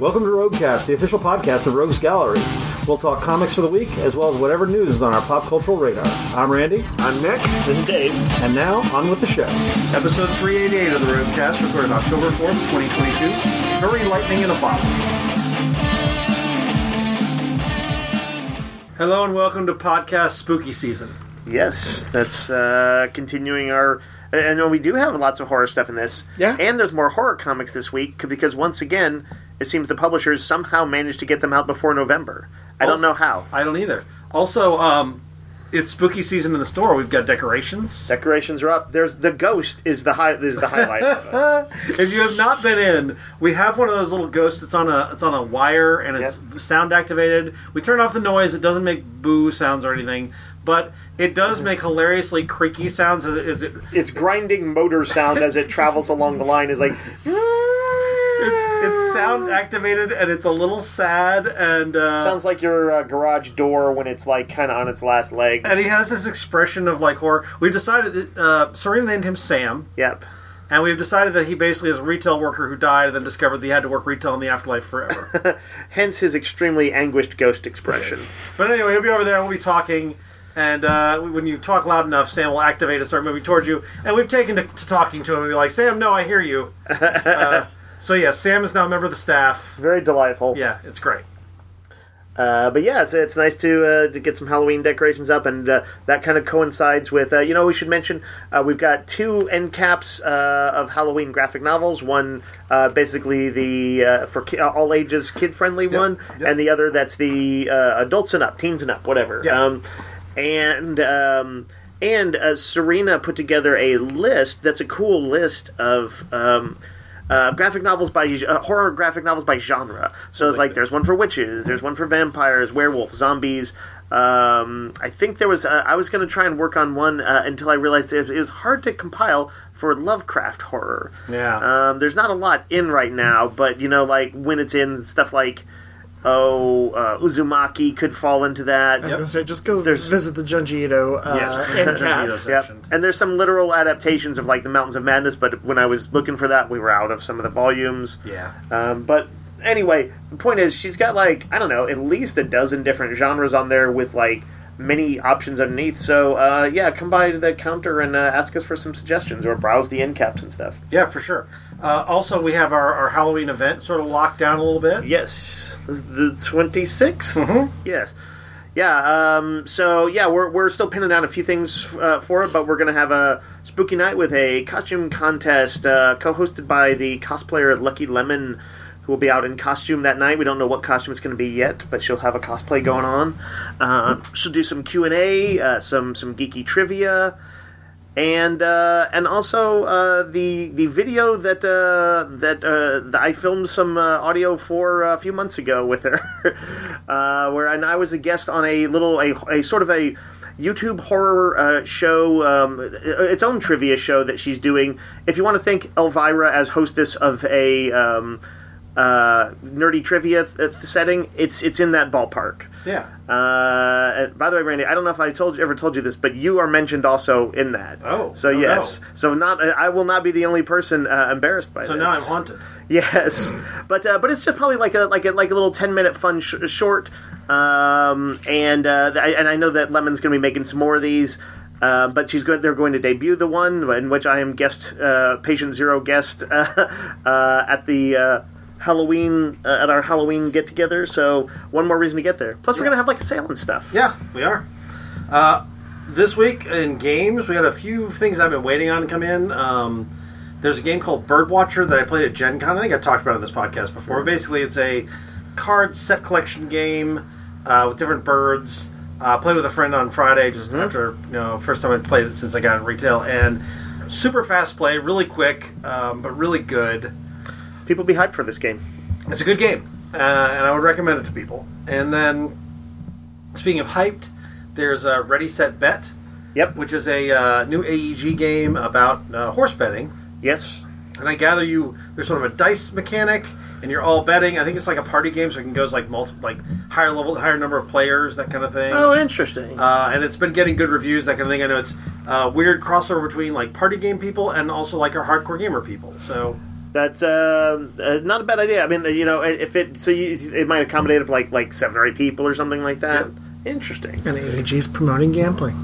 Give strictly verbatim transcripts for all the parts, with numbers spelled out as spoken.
Welcome to Roguecast, the official podcast of Rogues Gallery. We'll talk comics for the week, as well as whatever news is on our pop cultural radar. I'm Randy. I'm Nick. This is Dave. And now, on with the show. Episode three eighty-eight of the Roguecast, recorded October fourth, twenty twenty-two. Very lightning in a bottle. Hello and welcome to podcast spooky season. Yes, that's uh, continuing our... I know we do have lots of horror stuff in this. Yeah. And there's more horror comics this week, because once again, it seems the publishers somehow managed to get them out before November. I Also, don't know how. I don't either. Also, um, it's spooky season in the store. We've got decorations. Decorations are up. There's the ghost is the high is the highlight of it. If you have not been in, we have one of those little ghosts that's on a it's on a wire and it's Yep. sound activated. We turn off the noise. It doesn't make boo sounds or anything, but it does make hilariously creaky sounds as it, as it Its grinding motor sound as it travels along the line is like... It's it's sound activated and it's a little sad and uh, Sounds like your uh, garage door when it's like kind of on its last legs. and he has this expression of like horror. We've decided that uh, Serena named him Sam, Yep. and we've decided that he basically is a retail worker who died and then discovered that he had to work retail in the afterlife forever. Hence his extremely anguished ghost expression. But anyway, he'll be over there and we'll be talking. And uh, when you talk loud enough, Sam will activate and start moving towards you. And we've taken to, to talking to him and be like, Sam, no, I hear you. Uh, so yeah, Sam is now a member of the staff. Very delightful. Yeah, it's great. Uh, but yeah, it's, it's nice to uh, to get some Halloween decorations up, and uh, that kind of coincides with, uh, you know, we should mention, uh, we've got two end caps uh, of Halloween graphic novels. One, uh, basically the, uh, for ki- all ages, kid-friendly Yep, one, yep. and the other that's the uh, adults and up, teens and up, whatever. Yeah. Um, and... Um, And uh, Serena put together a list that's a cool list of um, uh, graphic novels by uh, horror graphic novels by genre. So it's like there's one for witches, there's one for vampires, werewolves, zombies. Um, I think there was. Uh, I was going to try and work on one uh, until I realized it, it was hard to compile for Lovecraft horror. Yeah. Um, there's not a lot in right now, but you know, like when it's in stuff like. Oh, uh, Uzumaki could fall into that. I was going to say, just go There's- visit the Junji Ito uh, Yes, end Junji cap. Ito. Yep. section. And there's some literal adaptations of like the Mountains of Madness, but when I was looking for that, we were out of some of the volumes. Yeah. Um, but anyway, the point is, she's got like, I don't know, at least a dozen different genres on there with like many options underneath. So uh, yeah, come by to the counter and uh, ask us for some suggestions or browse the end caps and stuff. Yeah, for sure. Uh, also, we have our, our Halloween event sort of locked down a little bit. Yes, this is the twenty-sixth. Mhm. Yes. Yeah, um, so yeah, we're, we're still pinning down a few things uh, for it, but we're going to have a spooky night with a costume contest uh, co-hosted by the cosplayer Lucky Lemon, who will be out in costume that night. We don't know what costume it's going to be yet, but she'll have a cosplay going on. Uh, she'll do some Q and A, uh, some some geeky trivia, and uh, and also uh, the the video that uh, that, uh, that I filmed some uh, audio for a few months ago with her, uh, where and I was a guest on a little a, a sort of a YouTube horror uh, show, um, its own trivia show that she's doing. If you want to think Elvira as hostess of a um, uh, nerdy trivia th- setting, it's it's in that ballpark. Yeah. Uh, and by the way, Randy, I don't know if I told you, ever told you this, but you are mentioned also in that. Oh, so oh, yes, no. so not I will not be the only person uh, embarrassed by So this. now I'm haunted. Yes, but uh, but it's just probably like a like a like a little ten minute fun sh- short, um, and uh, I, and I know that Lemon's going to be making some more of these. Uh, but she's going. They're going to debut the one in which I am guest, uh, patient zero guest uh, uh, at the. Uh, Halloween uh, at our Halloween get together, so one more reason to get there. Plus, we're Yeah. gonna have like a sale and stuff. Yeah, we are. Uh, this week in games, we had a few things I've been waiting on to come in. Um, there's a game called Birdwatcher that I played at Gen Con. I think I talked about it on this podcast before. Basically, it's a card set collection game uh, with different birds. I uh, played with a friend on Friday, just Mm-hmm. after, you know, first time I played it since I got in retail. And super fast play, really quick, um, but really good. People be hyped for this game. It's a good game, uh, and I would recommend it to people. And then, speaking of hyped, there's uh, Ready, Set, Bet, Yep. which is a uh, new A E G game about uh, horse betting. Yes. And I gather you there's sort of a dice mechanic, and you're all betting. I think it's like a party game, so it can go like multi, like higher level, higher number of players, that kind of thing. Oh, interesting. Uh, and it's been getting good reviews, that kind of thing. I know it's uh, weird crossover between like party game people and also like our hardcore gamer people. So That's uh, uh, not a bad idea. I mean, you know, if it so you, it might accommodate like like seven or eight people or something like that. Yep. Interesting. And A G's promoting gambling.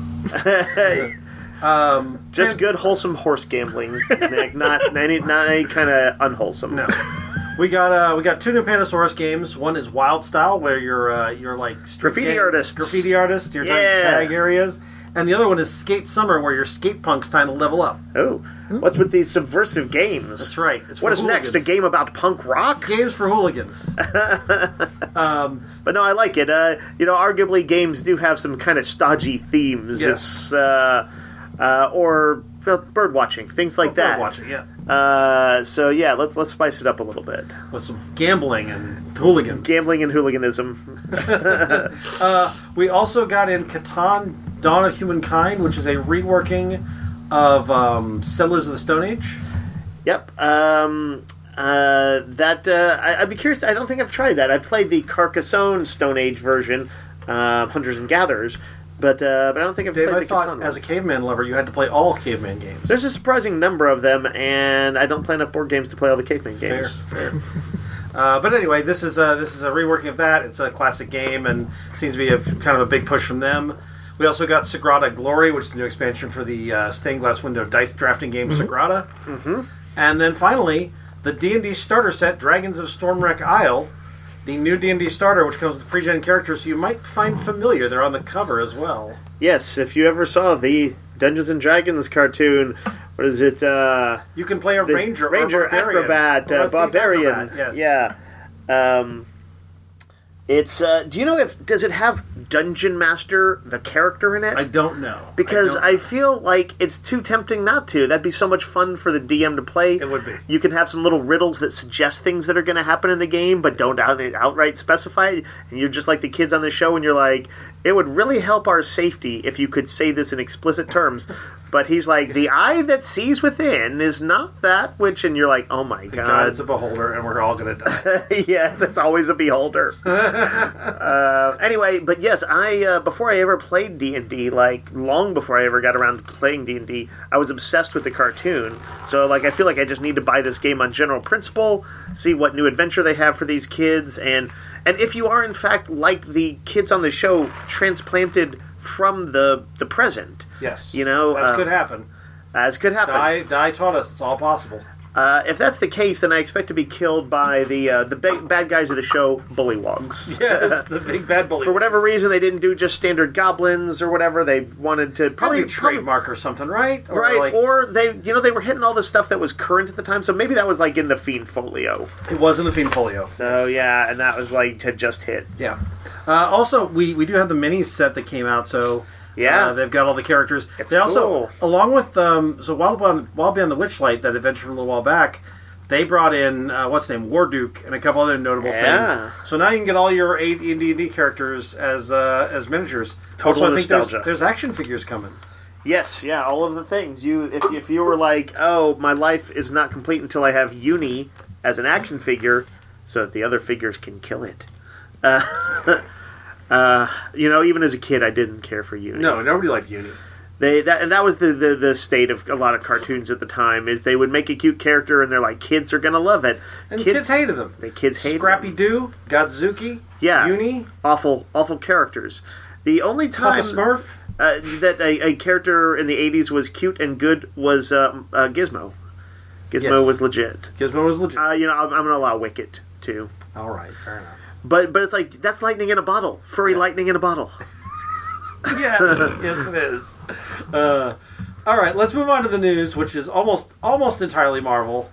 Um, Just and- good, wholesome horse gambling, Nick. Not any, not any kind of unwholesome. No. We got uh, we got two new Pandasaurus games. One is Wild Style, where you're uh, you're like street Graffiti gangs, artists. graffiti artists. You're trying to Yeah. tag areas, and the other one is Skate Summer, where you're skate punks trying to level up. Oh, what's with these subversive games? That's right. It's What for is next? A hooligans. game about punk rock? Games for hooligans. um, But no, I like it. Uh, you know, arguably games do have some kind of stodgy themes. Yes. It's uh, uh, or well, bird watching, things like that. Watching, yeah, Uh, so yeah, let's let's spice it up a little bit. with some gambling and hooligans. Gambling and hooliganism. Uh, we also got in Catan: Dawn of Humankind, which is a reworking of um, Settlers of the Stone Age. Yep. Um, uh, that uh, I, I'd be curious. I don't think I've tried that. I played the Carcassonne Stone Age version, uh, Hunters and Gatherers, but uh, but I don't think I've Dave, played I the thought Catan as a one. caveman lover, you had to play all caveman games. There's a surprising number of them, and I don't play enough board games to play all the caveman Fair, games. fair. Uh, but anyway, this is a, this is a reworking of that. It's a classic game, and seems to be a kind of a big push from them. We also got Sagrada Glory, which is a new expansion for the uh, stained glass window dice drafting game Sagrada. Mm-hmm. And then finally, the D and D starter set, Dragons of Stormwreck Isle, the new D and D starter, which comes with pre-gen characters you might find familiar. They're on the cover as well. Yes, if you ever saw the Dungeons and Dragons cartoon, what is it? Uh, You can play a the ranger, ranger, or barbarian, acrobat, or a uh, thief barbarian. acrobat, yes. Yeah. Um, it's. Uh, do you know if does it have Dungeon Master the character in it? I don't know. Because don't I, know. feel like it's too tempting not to. That'd be so much fun for the D M to play. It would be. You can have some little riddles that suggest things that are going to happen in the game, but don't out, outright specify it. And you're just like the kids on the show, and you're like, it would really help our safety if you could say this in explicit terms. But he's like, the eye that sees within is not that which, and you're like, oh my God god. is a beholder, and we're all going to die. Yes, it's always a beholder. uh, anyway, but yes, I uh, before I ever played D and D, like long before I ever got around to playing D and D, I was obsessed with the cartoon. So like, I feel like I just need to buy this game on general principle, see what new adventure they have for these kids, and and if you are in fact like the kids on the show, transplanted from the the present. Yes. You know, that uh, could happen. As could happen. Die, Die taught us it's all possible. Uh, if that's the case, then I expect to be killed by the uh, the ba- bad guys of the show, Bullywogs. Yes, the big bad bully. For whatever reason, they didn't do just standard goblins or whatever. They wanted to Probably probably, a trademark or something, right? probably- right? like- or they, you know, they were hitting all the stuff that was current at the time. So maybe that was like in the Fiend Folio. it was in the Fiend Folio. So yeah, and that was like had just hit. Yeah. Uh, also, we, we do have the mini set that came out, so Yeah. uh, they've got all the characters. It's they also, cool. along with um, so Wild Beyond, Wild Beyond the Witchlight, that adventure from a little while back, they brought in uh, what's his name, Warduke, and a couple other notable Yeah. things. So now you can get all your eight D and D characters as uh, as miniatures. Total also, I think nostalgia. there's, there's action figures coming. Yes, yeah, all of the things. You, if if you were like, oh, my life is not complete until I have Uni as an action figure, so that the other figures can kill it. Uh, uh, you know, even as a kid, I didn't care for Uni. No, nobody liked Uni. They that and that was the, the, the state of a lot of cartoons at the time. Is they would make a cute character and they're like, kids are gonna love it. And kids, hated them. The kids hated Scrappy them. Doo, Godzuki, Yeah. Uni, awful awful characters. The only time Papa Smurf. uh, that a, a character in the eighties was cute and good was uh, uh, Gizmo. Gizmo Yes. was legit. Gizmo was legit. Uh, you know, I'm, I'm gonna allow Wicket too. all right, fair enough. But but it's like that's lightning in a bottle. Furry lightning in a bottle. Yes, yes, it is. Uh, all right, let's move on to the news, which is almost almost entirely Marvel.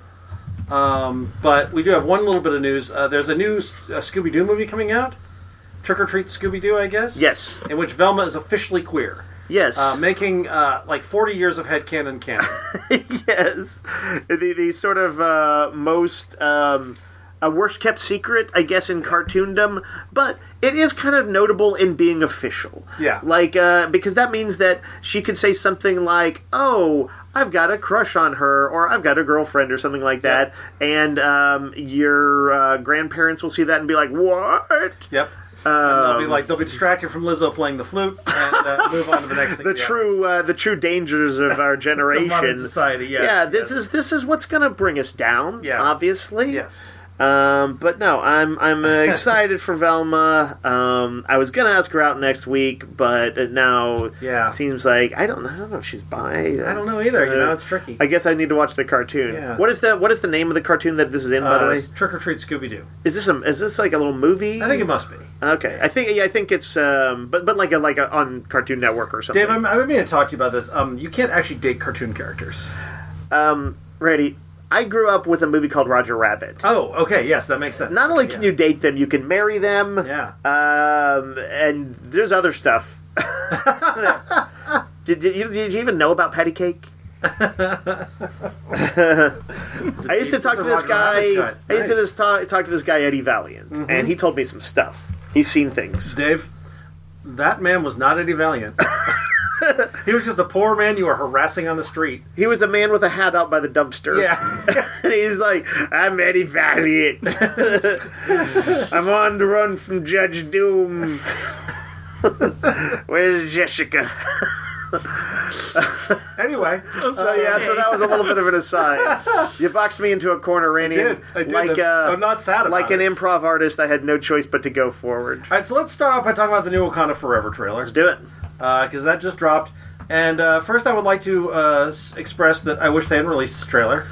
Um, but we do have one little bit of news. Uh, there's a new uh, Scooby Doo movie coming out, Trick or Treat Scooby Doo, I guess. Yes. In which Velma is officially queer, Yes. uh, making uh, like forty years of headcanon canon. Yes. The, the sort of uh, most um, a worst kept secret, I guess, in cartoondom, but it is kind of notable in being official. Yeah. Like, uh, because that means that she could say something like, oh, I've got a crush on her, or I've got a girlfriend, or something like that, and um, your uh, grandparents will see that and be like, what? Yep. and they'll be like they'll be distracted from Lizzo playing the flute and uh, move on to the next thing. the true uh, the true dangers of our generation, modern society. Yes, yeah, this yes. is this is what's going to bring us down. Yeah. Obviously. Yes. Um, but no, I'm I'm uh, excited for Velma. Um, I was gonna ask her out next week, but now Yeah. it seems like I don't I don't know if she's bi. I don't know either. Uh, You know, it's tricky. I guess I need to watch the cartoon. Yeah. What is the what is the name of the cartoon that this is in? By the Uh, way, Trick or Treat Scooby Doo. is this a is this like a little movie? I think it must be. Okay, I think yeah, I think it's um, but but like a like a on Cartoon Network or something. Dave, I'm, I've been meaning to talk to you about this. Um, you can't actually date cartoon characters. Um, Randy, I grew up with a movie called Roger Rabbit. Oh, okay, yes, that makes sense. Not only can Yeah. you date them, you can marry them. Yeah. Um, and there's other stuff. did, did, you, did you even know about patty cake? I used to talk to this guy. I used to this talk, talk to this guy Eddie Valiant, Mm-hmm. and he told me some stuff. He's seen things. Dave, that man was not Eddie Valiant. He was just a poor man you were harassing on the street. He was a man with a hat out by the dumpster. Yeah. And he's like, I'm Eddie Valiant. I'm on the run from Judge Doom. Where's Jessica? Anyway, So yeah, so that was a little bit of an aside. You boxed me into a corner, Randy. I did. I did. Like, uh, I'm not sad about like it. an improv artist, I had no choice but to go forward. All right, so let's start off by talking about the new Wakanda Forever trailer. Let's do it. Because that just dropped. And uh, first I would like to uh, s- express that I wish they hadn't released this trailer.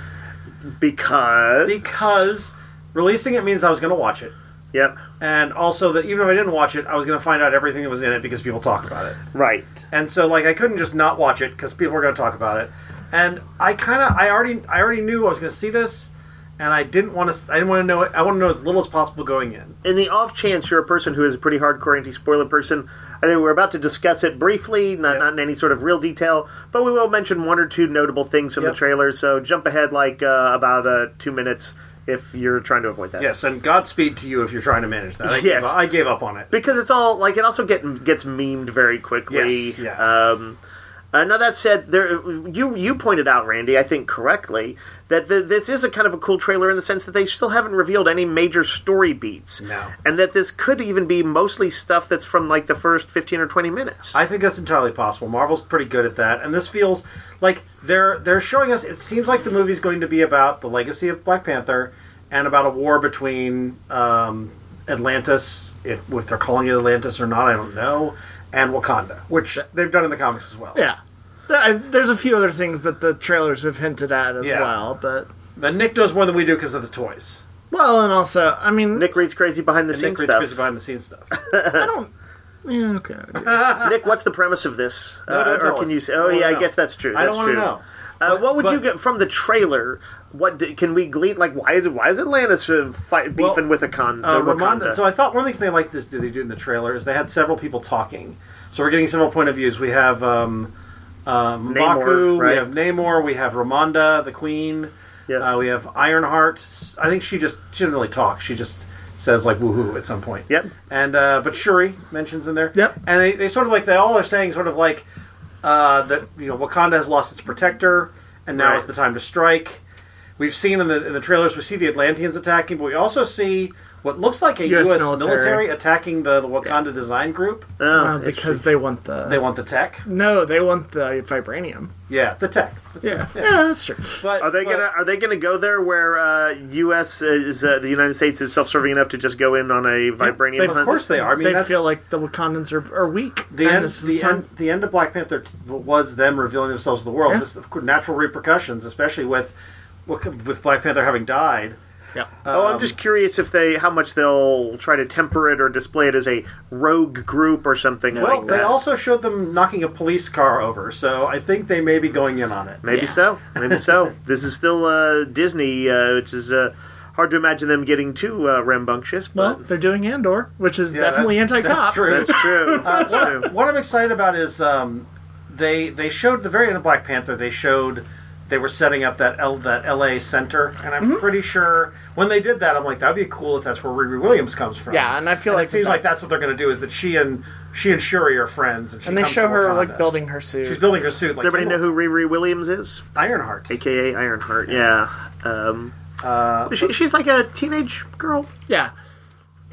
Because... Because releasing it means I was going to watch it. Yep. And also that even if I didn't watch it, I was going to find out everything that was in it because people talk about it. Right. And so, like, I couldn't just not watch it because people were going to talk about it. And I kind of, I already, I already knew I was going to see this, and I didn't want to, I didn't want to know it. I want to know as little as possible going in. In the off chance you're a person who is a pretty hardcore anti-spoiler person, I think we're about to discuss it briefly, not, Yep. not in any sort of real detail, but we will mention one or two notable things from Yep. the trailer, so jump ahead like uh, about uh, two minutes if you're trying to avoid that. Yes, and Godspeed to you if you're trying to manage that. I, Yes. gave, up, I gave up on it. Because it's all, like, it also get, gets memed very quickly. Yes, yeah. Um, uh, now, that said, there you you pointed out, Randy, I think correctly, that the, this is a kind of a cool trailer in the sense that they still haven't revealed any major story beats. No. And that this could even be mostly stuff that's from, like, the first fifteen or twenty minutes. I think that's entirely possible. Marvel's pretty good at that, and this feels like they're they're showing us. It seems like the movie's going to be about the legacy of Black Panther and about a war between um, Atlantis, if, if they're calling it Atlantis or not, I don't know, and Wakanda, which they've done in the comics as well. Yeah. There- I- There's a few other things that the trailers have hinted at as Yeah. well, but But Nick knows more than we do because of the toys. well, and also, I mean, Nick reads crazy behind the And scenes Nick reads stuff. busy behind the scenes stuff. I don't. Yeah, okay. okay. Nick, what's the premise of this? No, Uh, don't or tell can us. you say? I Oh, don't yeah, wanna I know. guess that's true. I That's don't want to true. know. Uh, But- what would but- you get from the trailer? What d- can we glean? Like, why? Why is Atlantis uh, fight, Well, beefing with a con? Uh, uh, Wakanda? Ramonda, so I thought one of the things they liked this they do in the trailer is they had several people talking. So we're getting several point of views. We have um, um, Namor, M'Baku, right? we have Namor, we have Ramonda, the Queen, Yeah. uh, we have Ironheart. I think she just she didn't really talk. She just says like woohoo at some point. Yep. And uh, but Shuri mentions in there. Yep. And they, they sort of like they all are saying sort of like uh, that you know Wakanda has lost its protector and now Right. is the time to strike. We've seen in the in the trailers we see the Atlanteans attacking, but we also see what looks like a U S, U S military. military. attacking the, the Wakanda design group. Oh, Uh, interesting. because they want the. They want the tech. No, they want the vibranium. Yeah, the tech. That's Yeah, the- yeah, that's true. But Are they but- gonna Are they gonna go there where uh, U S is uh, the United States is self serving enough to just go in on a vibranium they- hunt? Of course they are. I mean, they that's, feel like the Wakandans are, are weak. the and end. this is The time- end. The end of Black Panther t- was them revealing themselves to the world. Yeah. This of course, natural repercussions, especially with with Black Panther having died. Yeah. Oh, I'm Um, just curious if they how much they'll try to temper it or display it as a rogue group or something Well, like they that. also showed them knocking a police car over, so I think they may be going in on it. Maybe Yeah. so. Maybe so. This is still uh, Disney, uh, which is uh, hard to imagine them getting too uh, rambunctious. Well, But they're doing Andor, which is Yeah, definitely that's- anti-cop. That's true. that's true. Uh, That's what, true. what I'm excited about is um, they they showed the very end of Black Panther. They showed they were setting up that L, that L A center, and I'm Mm-hmm. pretty sure when they did that, I'm like, that'd be cool if that's where Riri Williams comes from. Yeah, and I feel And like it seems like that's- that's what they're going to do. Is that she and she and Shuri are friends, and she And they comes show from her Wakanda. like building her suit. She's building her suit. Like, Does everybody know who Riri Williams is? Ironheart? A K A Ironheart. Yeah. Um, Uh, she, she's like a teenage girl. Yeah.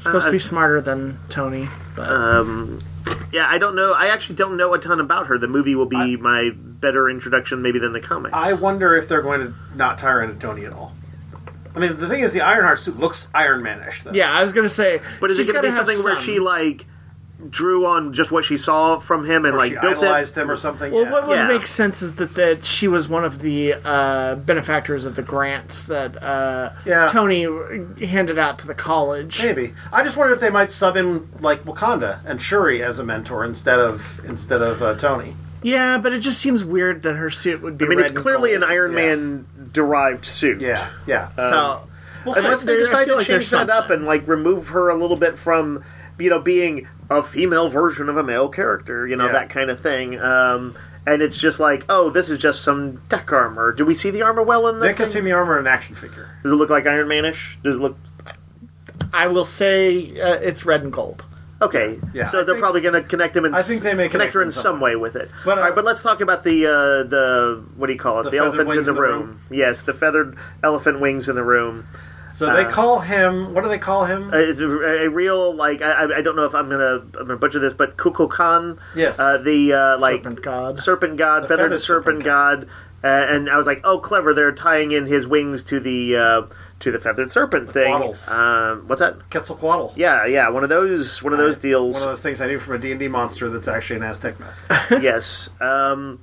supposed Uh, to be smarter than Tony. But Um, yeah, I don't know. I actually don't know a ton about her. The movie will be I- my better introduction, maybe, than the comics. I wonder if they're going to not tie her into Tony at all. I mean, the thing is, the Ironheart suit looks Iron Man-ish, though. yeah, I was gonna say, but is it she's going to be gotta have something where some. she like drew on just what she saw from him and Or like she built idolized it? him or something. Well, yeah. what would Yeah. make sense is that, that she was one of the uh, benefactors of the grants that uh, Yeah. Tony handed out to the college. Maybe. I just wondered if they might sub in like Wakanda and Shuri as a mentor instead of instead of uh, Tony. Yeah, but it just seems weird that her suit would be. I mean, red it's and clearly gold. an Iron Yeah. Man derived suit. Yeah, yeah. So, Well, Unless so they there- I decide feel to like change there's that up something. and like remove her a little bit from, you know, being a female version of a male character, you know, Yeah. that kind of thing. Um, and it's just like, oh, this is just some deck armor. Do we see the armor well in the Nick has thing? seen the armor in an action figure. Does it look like Iron Man-ish? Does it look I will say uh, it's red and gold. okay? Yeah, so I they're think- probably going to connect him. In, I think they may connect her in connect in some some way with it. But, uh, All right, but let's talk about the uh, the what do you call it? The The, feathered elephant in wings the, in the room. room. Yes, the feathered elephant wings in the room. So they Uh, call him. What do they call him? Uh, it's a, a real like I, I- I don't know if I'm gonna I'm gonna butcher this, but Kukulkan, Yes. uh, the uh, like Serpent god. serpent god, The feathered, feathered serpent, serpent god, uh, and I was like, oh, clever! They're tying in his wings to the uh, to the feathered serpent thing. Waddles. Um, what's that? Quetzalcoatl. Yeah, yeah, one of those one of those deals. One of those things I knew from a D and D monster that's actually an Aztec myth. Yes. Um,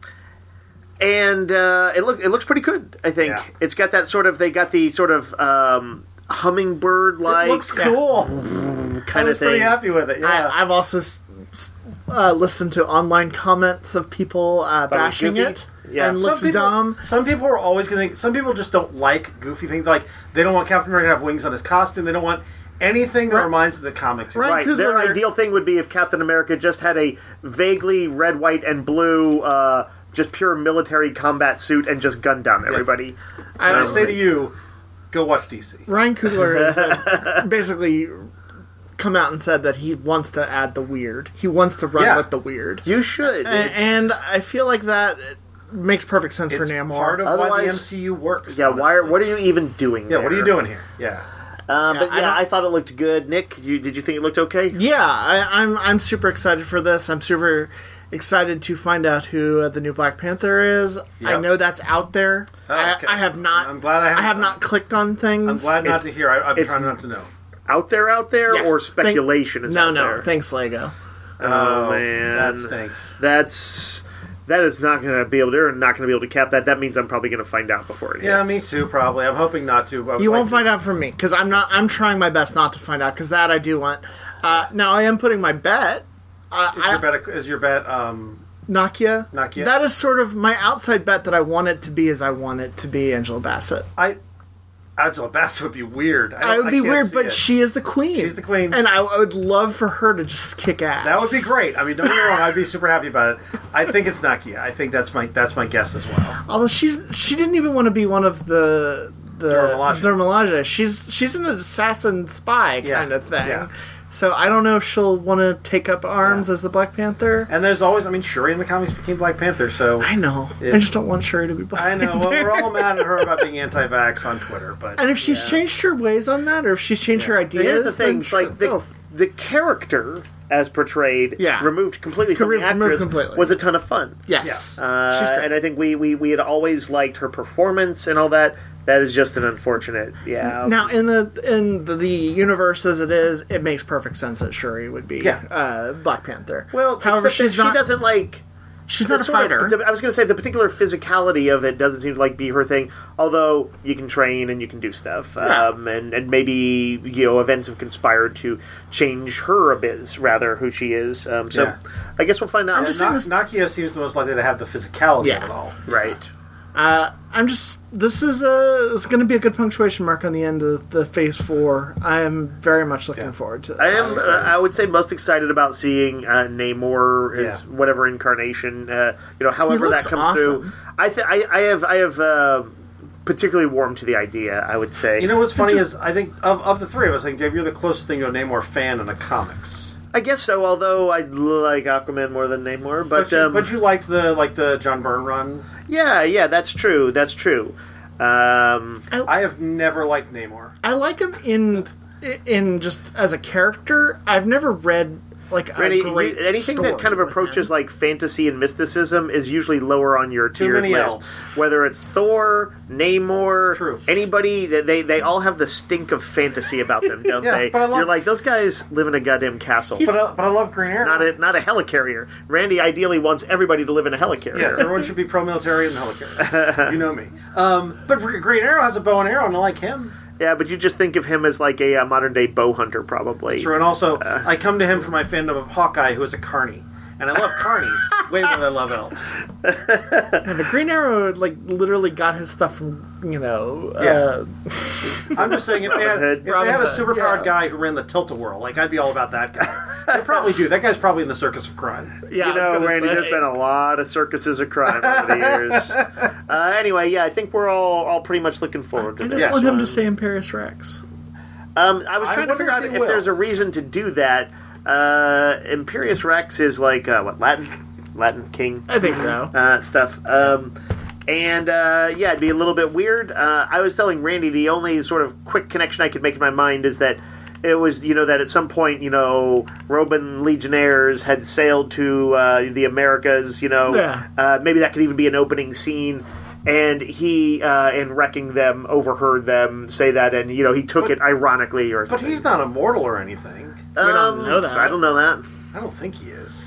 and uh, it look it looks pretty good. I think Yeah. it's got that sort of they got the sort of um, hummingbird like it looks cool. I kind was of thing. pretty happy with it. Yeah. I, I've also s- s- uh, listened to online comments of people uh, That was bashing goofy? it Yeah. and Some looks people, dumb. Some people are always going to think. Some people just don't like goofy things. Like they don't want Captain America to have wings on his costume. They don't want anything that Right. reminds them of the comics. Right. Right. Their Coogler- ideal thing would be if Captain America just had a vaguely red, white, and blue, uh, just pure military combat suit and just gunned down everybody. And I Um, say to you, go watch D C. Ryan Coogler has uh, basically come out and said that he wants to add the weird. He wants to run Yeah. with the weird. You should. A- and I feel like that makes perfect sense for It's Namor. part of why the Otherwise- M C U works. yeah. Why? Are, honestly. what are you even doing? Yeah. there? What are you doing here? Yeah. Um, Yeah, but I yeah, don't- I, thought it looked good. Nick, you, did you think it looked okay? Yeah, I, I'm I'm super excited for this. I'm super excited to find out who uh, the new Black Panther is. I Yep. know that's out there. Oh, I, okay. I have not. I'm glad I haven't have done- not clicked on things. I'm glad not It's- to hear. I, I'm it's- trying not to know. Out there, out there, Yeah. or Thank- speculation is No, out no. there? Thanks, Lego. Oh, man, that stinks. That's that is not going to be able. They're not going to be able to cap that. That means I'm probably going to find out before it Yeah, hits. me too. Probably. I'm hoping not to. But I would You like won't to. find out from me because I'm not. I'm trying my best not to find out because that I do want. Uh, now I am putting my bet. Uh, Is I, your bet? Is your bet? Um, Nakia. Nakia? That is sort of my outside bet that I want it to be. Is I want it to be Angela Bassett. I. Angela Bassett would be weird. I, I don't- would be I can't weird, see but it. she is the queen. She's the queen. and I, I would love for her to just kick ass. That would be great. I mean, don't get me wrong. I'd be super happy about it. I think it's Nakia. I think that's my that's my guess as well. Although she's she didn't even want to be one of the the Dora Milaje. Dora Milaje. She's she's an assassin spy Yeah, kind of thing. yeah. So I don't know if she'll want to take up arms Yeah. as the Black Panther. And there's always, I mean, Shuri in the comics became Black Panther, so I know. It- I just don't want Shuri to be Black I know. Panther. Well, we're all mad at her about being anti-vax on Twitter, but And if she's Yeah. changed her ways on that, or if she's changed her But ideas, here's the then thing: sure, like the go. the character as portrayed, Yeah. removed completely from Removed- the removed actress, completely. was a ton of fun. yes, Uh, she's great. and I think we, we, we had always liked her performance and all that. That is just an unfortunate, yeah. Now, in the in the, the universe as it is, it makes perfect sense that Shuri would be Yeah. uh, Black Panther. well, however, except that she's not. she doesn't like. she's the not a sort of- fighter. the- I was going to say the particular physicality of it doesn't seem to like be her thing. Although you can train and you can do stuff, Yeah. um, and and maybe you know events have conspired to change her a bit, rather who she is. Um, so Yeah. I guess we'll find out. I'm just Na- saying Nakia seems the most likely to have the physicality Yeah. of it all. right. Uh, I'm just. This is a. It's going to be a good punctuation mark on the end of the Phase Four. I am very much looking Yeah. forward to this. I am. I'm Uh, excited. I would say most excited about seeing uh, Namor as Yeah. whatever incarnation. Uh, you know, however He that looks comes through. awesome. I, th- I I have I have uh, particularly warmed to the idea. I would say. You know what's funny just- is I think of, of the three of us, I think Dave, you're the closest thing to a Namor fan in the comics. I guess so. Although I like Aquaman more than Namor, but But you, um, but you liked the like the John Byrne run. yeah, yeah, that's true. That's true. Um, I have never liked Namor. I like him in i- in just as a character, I've never read like a Randy, great you- anything that story kind of with approaches him. like fantasy and mysticism is usually lower on your Too tiered many list. elves. Whether it's Thor, Namor, It's true. anybody, that they they all have the stink of fantasy about them, don't Yeah, they? but I love- You're like, those guys live in a goddamn castle. But I, but I love Green Arrow. Not a not a helicarrier. Randy ideally wants everybody to live in a helicarrier. Yes, everyone should be pro-military and helicarrier. You know me. Um, but Green Arrow has a bow and arrow, and I like him. Yeah, but you just think of him as like a, uh modern day bow hunter, probably. True, and also I come to him for my fandom of Hawkeye, who is a carny, and I love carnies way more than I love elves. Yeah, the Green Arrow like literally got his stuff from you know. Uh, I'm just saying, if they had, if they Robin had a Hood, superpowered yeah. guy who ran the Tilt-A-Whirl, like I'd be all about that guy. They probably do. That guy's probably in the circus of crime. yeah, I You was know, gonna Randy, say. there's been a lot of circuses of crime over the years. Uh, anyway, yeah, I think we're all, all pretty much looking forward to I this. just want him one. to say Imperious Rex. Um, I was I trying to wonder figure if out he if, will. there's a reason to do that. Uh, Imperious Rex is like, uh, what, Latin? Latin king I think so. uh, stuff. Um, and, uh, yeah, it'd be a little bit weird. Uh, I was telling Randy the only sort of quick connection I could make in my mind is that it was, you know, that at some point, you know, Roman legionnaires had sailed to uh, the Americas, you know. Yeah. Uh, maybe that could even be an opening scene. And he, uh, in wrecking them, overheard them say that, and, you know, he took But- it ironically or But something. he's not immortal or anything. Um, don't know that. I don't know that. I don't think he is.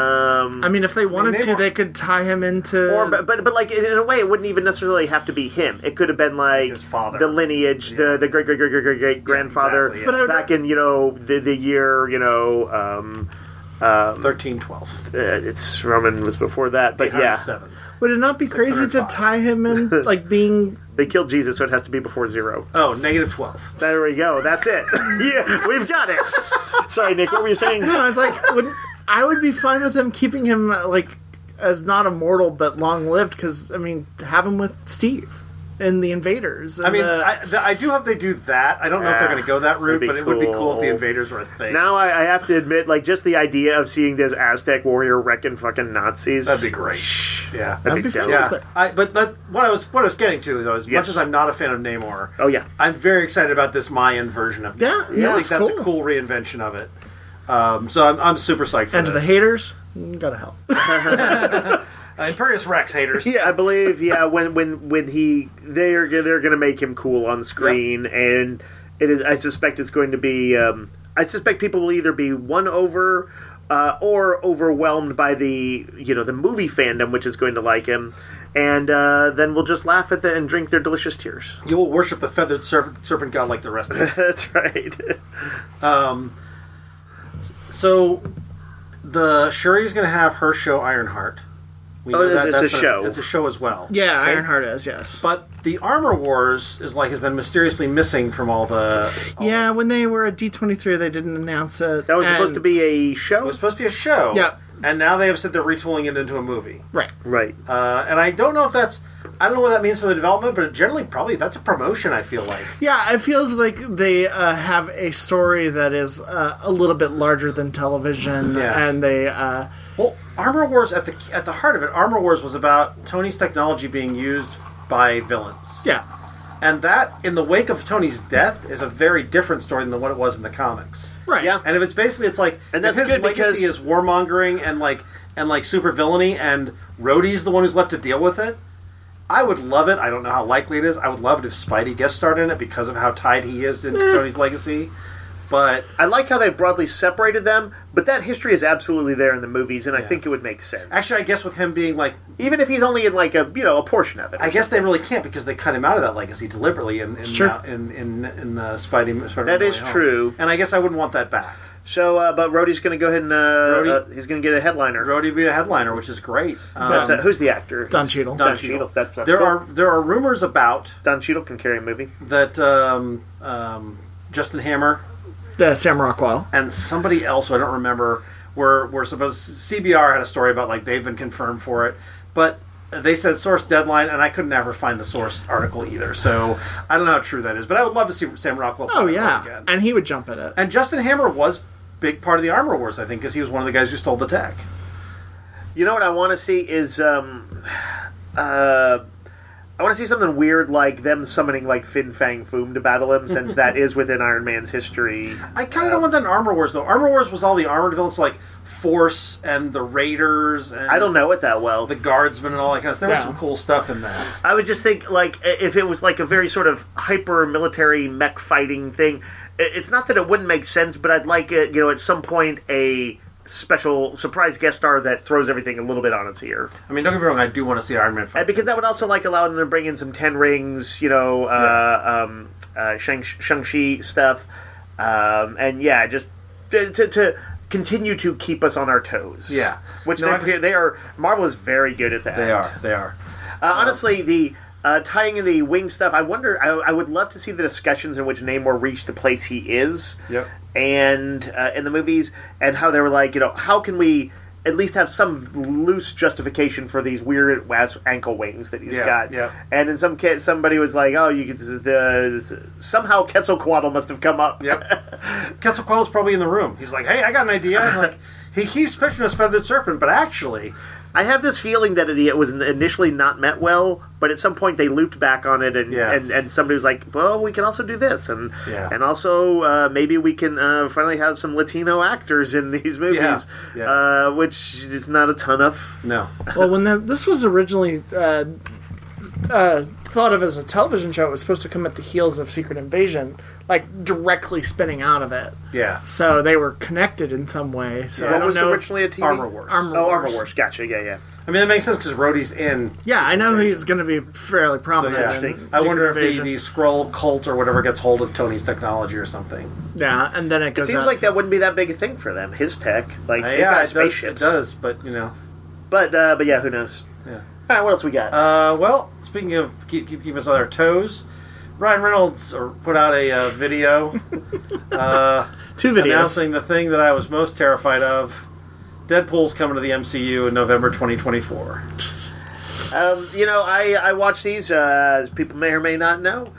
Um, I mean, if they wanted to, Namor- they could tie him into. or but, but but like in a way, it wouldn't even necessarily have to be him. It could have been like His father. the lineage, the the great great great great great great grandfather exactly, yeah. But I would- back in you know the the year you know um, um, thirteen twelve. uh, it's Roman was before that, but yeah, seven. Would it not be crazy to six hundred five. tie him in, like being? they killed Jesus, so it has to be before zero. Oh, negative twelve. There we go. That's it. Yeah, we've got it. Sorry, Nick. What were you saying? No, I was like, would, I would be fine with them keeping him uh, like as not immortal but long lived because I mean, have him with Steve and the Invaders. And I mean, the- I, th- I do hope they do that. I don't know if they're Yeah, going to go that route, that'd be but it would be cool if the cool. invaders were a thing. Now I, I have to admit, like, just the idea of seeing this Aztec warrior wrecking fucking Nazis. That'd be great. Yeah. That'd I'd be be fine dope. with Yeah, it. I, but that, what I was what I was getting to though, as Yes. much as I'm not a fan of Namor, Oh yeah. I'm very excited about this Mayan version of Yeah, Namor. yeah, I think it's that's a cool. cool reinvention of it. Um, so I'm, I'm super psyched for and to the this. haters, you gotta help. Uh, Imperious Rex haters. Yeah, I believe. Yeah, when when when he they're they're going to make him cool on screen, and it is. I suspect it's going to be. Um, I suspect people will either be won over uh, or overwhelmed by the you know the movie fandom, which is going to like him, and uh, then we'll just laugh at it and drink their delicious tears. You will worship the feathered serpent, serpent god like the rest of us. That's right. Um, so the Shuri's going to have her show Ironheart. We Oh, it's- it's a been show. It's a show as well. Yeah, Okay? Ironheart is yes. But the Armor Wars is like has been mysteriously missing from all the. all Yeah, when they were at D twenty-three, they didn't announce it. That was and- supposed to be a It show, was supposed to be a show. Yeah. And now they have said they're retooling it into a movie. right. right? Uh, and I don't know if that's. I don't know what that means for the development, but generally, probably that's a promotion. I feel like. Yeah, it feels like they uh, have a story that is uh, a little bit larger than television, Yeah. and they. Uh, Well, Armor Wars at the at the heart of it, Armor Wars was about Tony's technology being used by villains. yeah, And that, in the wake of Tony's death, is a very different story than what it was in the comics. right. Yeah. And if it's basically, it's like, And that's if his good legacy because- is warmongering and like and like super villainy, and Rhodey's the one who's left to deal with it, I would love it. I don't know how likely it is. I would love it if Spidey guest starred in it because of how tied he is into Tony's legacy. But I like how they broadly separated them, but that history is absolutely there in the movies, and I Yeah. think it would make sense. actually, I guess with him being like, Even if he's only in like a you know a portion of it. or I guess something. they really can't because they cut him out of that legacy deliberately in in Sure. now- in, in, in the Spidey. Spider-Man That No is Way Home. true. And I guess I wouldn't want that back. So, uh, but Rhodey's going to go ahead and uh, Rhodey- uh, he's going to get a headliner. Rhodey be a headliner, which is great. Um, That's it. Who's the actor? Don Cheadle. Don, Don Cheadle. Cheadle. That's, that's there cool. are there are rumors about Don Cheadle can carry a movie. that um, um, Justin Hammer The Sam Rockwell. and somebody else who I don't remember were were supposed. C B R had a story about like they've been confirmed for it, but they said source deadline, and I could never find the source article either. So I don't know how true that is, but I would love to see Sam Rockwell. Oh play yeah, again. and he would jump at it. And Justin Hammer was big part of the Armor Wars, I think, because he was one of the guys who stole the tech. You know what I want to see is um, uh, I want to see something weird like them summoning like Fin Fang Foom to battle him, since that is within Iron Man's history. I kind of Uh, don't want that in Armor Wars, though. Armor Wars was all the armored villains like Force and the Raiders and I don't know it that well. the Guardsmen and all that kind of stuff. There was Yeah. some cool stuff in that. I would just think, like, if it was like a very sort of hyper military mech fighting thing, i- it's not that it wouldn't make sense, but I'd like it, you know, at some point a special surprise guest star that throws everything a little bit on its ear. I mean, don't get me wrong, I do want to see Iron Man fight. And because that would also like allow them to bring in some Ten Rings, you know, uh, um, uh, Shang Shang-Chi stuff, um, and yeah, just to, to, to continue to keep us on our toes. Yeah. which No, they, I just- they are. Marvel is very good at that. They are. They are. Uh, honestly, the uh, tying in the wing stuff, I wonder. I, I would love to see the discussions in which Namor reached the place he is, Yep. and uh, in the movies, and how they were like, you know, how can we at least have some loose justification for these weird ass ankle wings that he's Yeah, got? yeah. And in some case, somebody was like, oh, you could uh, somehow Quetzalcoatl must have come up. Yep. Quetzalcoatl's probably in the room. He's like, hey, I got an idea. I'm like, he keeps pitching us Feathered Serpent, but actually... I have this feeling that it was initially not met well, but at some point they looped back on it, and Yeah. and, and somebody was like, "Well, we can also do this, and Yeah. and also uh, maybe we can uh, finally have some Latino actors in these movies, Yeah. Yeah. Uh, which is not a ton of." No. Well, when the, this was originally uh, uh, thought of as a television show, it was supposed to come at the heels of Secret Invasion, like directly spinning out of it. Yeah. So they were connected in some way. So Yeah. I What don't was know. originally a T V? Armor Wars. Armor Oh, Armor Wars. Wars. Gotcha. Yeah, yeah. I mean, that makes sense because Rhodey's in. Yeah, I know he's going to be fairly So, prominent. yeah. in I wonder if Secret the, Invasion. the Skrull cult or whatever gets hold of Tony's technology or something. Yeah, and then it It goes. seems out like to- that wouldn't be that big a thing for them. His tech, like Uh, they've yeah, got it does, it spaceships. does, but, you know. But uh, but yeah, who knows? Yeah. All right, what else we got? Uh, well, speaking of keep, keep, keep us on our toes, Ryan Reynolds uh, put out a uh, video uh, Two videos. announcing the thing that I was most terrified of. Deadpool's coming to the M C U in November twenty twenty-four. Um, you know, I, I watch these, uh, as people may or may not know.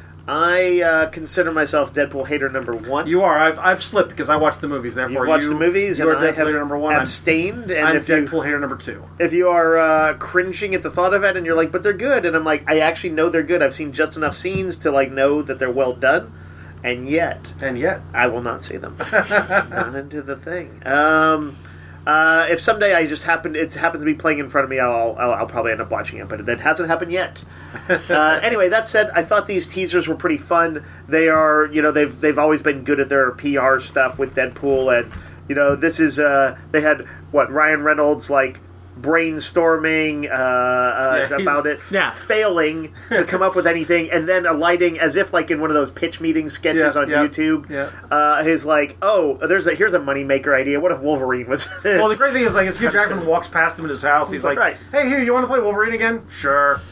I uh, consider myself Deadpool hater number one. You are. I've, I've slipped because I watched the movies. Therefore, You've watched you, the movies, you and are I Deadpool have hater number one. I'm, abstained. And I'm if you, Deadpool hater number two. if you are uh, cringing at the thought of it, and you're like, "But they're good," and I'm like, "I actually know they're good. I've seen just enough scenes to like know that they're well done," and yet And yet, I will not see them. Not into the thing. Um, uh, if someday I just happen, it happens to be playing in front of me, I'll, I'll, I'll probably end up watching it. But it hasn't happened yet. Uh, anyway, that said, I thought these teasers were pretty fun. They are, you know, they've they've always been good at their P R stuff with Deadpool, and you know, this is uh, they had what Ryan Reynolds like brainstorming uh, uh, Yeah, he's- about it, Yeah. failing to come up with anything, and then alighting as if like in one of those pitch meeting sketches Yeah, on yeah, YouTube. yeah. Uh, his like, oh, there's a here's a moneymaker idea. What if Wolverine was? Well, the great thing is, like, as Hugh Jackman walks past him in his house, he's like, Right. "Hey, Hugh, you want to play Wolverine again? Sure."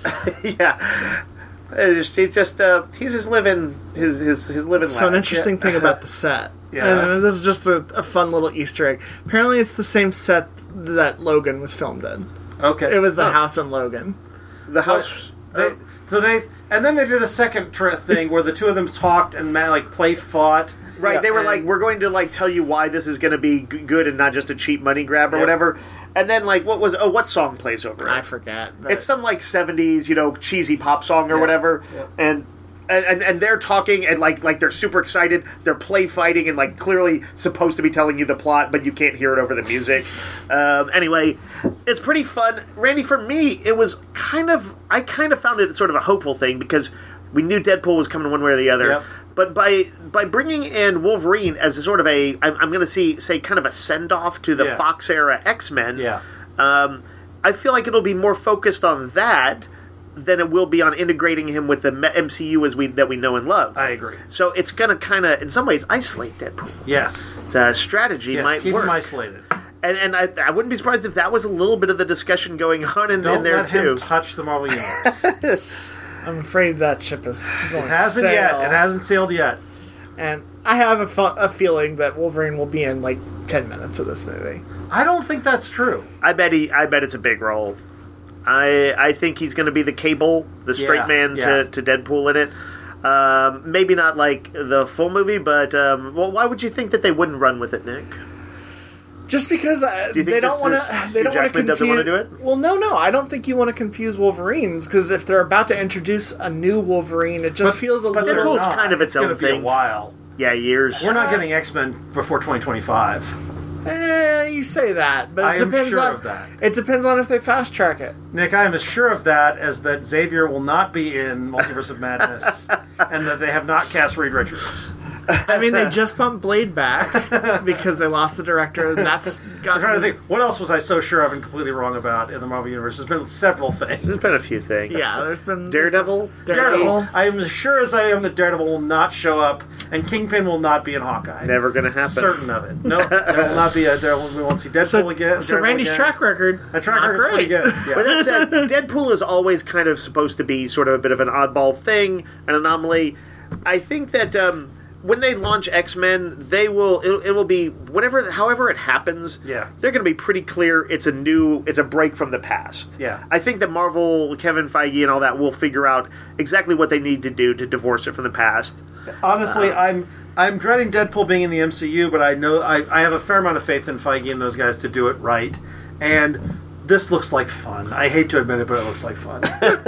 yeah. It's just, it's just uh, he's just living his his his living So an life. interesting Yeah. thing about the set. Yeah. And this is just a, a fun little Easter egg. Apparently, it's the same set that Logan was filmed in. Okay. It was the Oh. house in Logan. The house. They, so they and then they did a second tri- thing where the two of them talked and man, like play fought. Right, Yeah, they were and- like, "We're going to like tell you why this is going to be g- good and not just a cheap money grab or Yep. whatever." And then like, what was oh, what song plays over it? I forget. but- It's some like seventies, you know, cheesy pop song or Yeah. whatever, Yeah. and. And, and and they're talking and like like they're super excited. They're play fighting and like clearly supposed to be telling you the plot, but you can't hear it over the music. Um, anyway, it's pretty fun, Randy. For me, it was kind of I kind of found it sort of a hopeful thing because we knew Deadpool was coming one way or the other. Yep. But by by bringing in Wolverine as a sort of a I'm, I'm going to see say kind of a send off to the Yeah. Fox era X-Men. Yeah. Um, I feel like it'll be more focused on that than it will be on integrating him with the me- M C U as we that we know and love. I agree. So it's going to kind of, in some ways, isolate Deadpool. Yes. The strategy Yes. might Keep work, him isolated. and and I, I wouldn't be surprised if that was a little bit of the discussion going on in, Don't in there let too. him touch the Marvel Universe. it I'm afraid that ship is going to hasn't sail. yet. It hasn't sailed yet. And I have a, fu- a feeling that Wolverine will be in like ten minutes of this movie. I don't think that's true. I bet he. I bet it's a big role. I I think he's going to be the Cable, the straight Yeah, man yeah. to, to Deadpool in it. Um, maybe not like the full movie, but um, well, why would you think that they wouldn't run with it, Nick? Just because uh, Do you think they don't this want is- to, they Hugh don't want to Jackman doesn't confuse. wanna do it? Well, no, no, I don't think you want to confuse Wolverines because if they're about to introduce a new Wolverine, it just But- feels a but little. Deadpool's not. kind of its It's own gonna be thing. a while. Yeah, years. We're not getting X-Men before twenty twenty-five. Eh, you say that, but it I am depends sure on of that. it depends on if they fast track it. Nick, I am as sure of that as that Xavier will not be in Multiverse of Madness, and that they have not cast Reed Richards. I mean, they just pumped Blade back because they lost the director, and that's got. I'm trying to think, what else was I so sure of and completely wrong about in the Marvel Universe? There's been several things. There's been a few things. Yeah, there's been Daredevil? Daredevil. I am as sure as I am that Daredevil will not show up, and Kingpin will not be in Hawkeye. Never gonna happen. Certain of it. No, there will not be a. There will, we won't see Deadpool So, again. so Daredevil Randy's again. track record, A track not record's pretty great. good. But Yeah. that said, Deadpool is always kind of supposed to be sort of a bit of an oddball thing, an anomaly. I think that um, when they launch X-Men, they will it, it will be whatever, however it happens. Yeah. They're going to be pretty clear. It's a new, it's a break from the past. Yeah. I think that Marvel, Kevin Feige, and all that will figure out exactly what they need to do to divorce it from the past. Honestly, I'm I'm dreading Deadpool being in the M C U, but I know I, I have a fair amount of faith in Feige and those guys to do it right. And this looks like fun. I hate to admit it, but it looks like fun.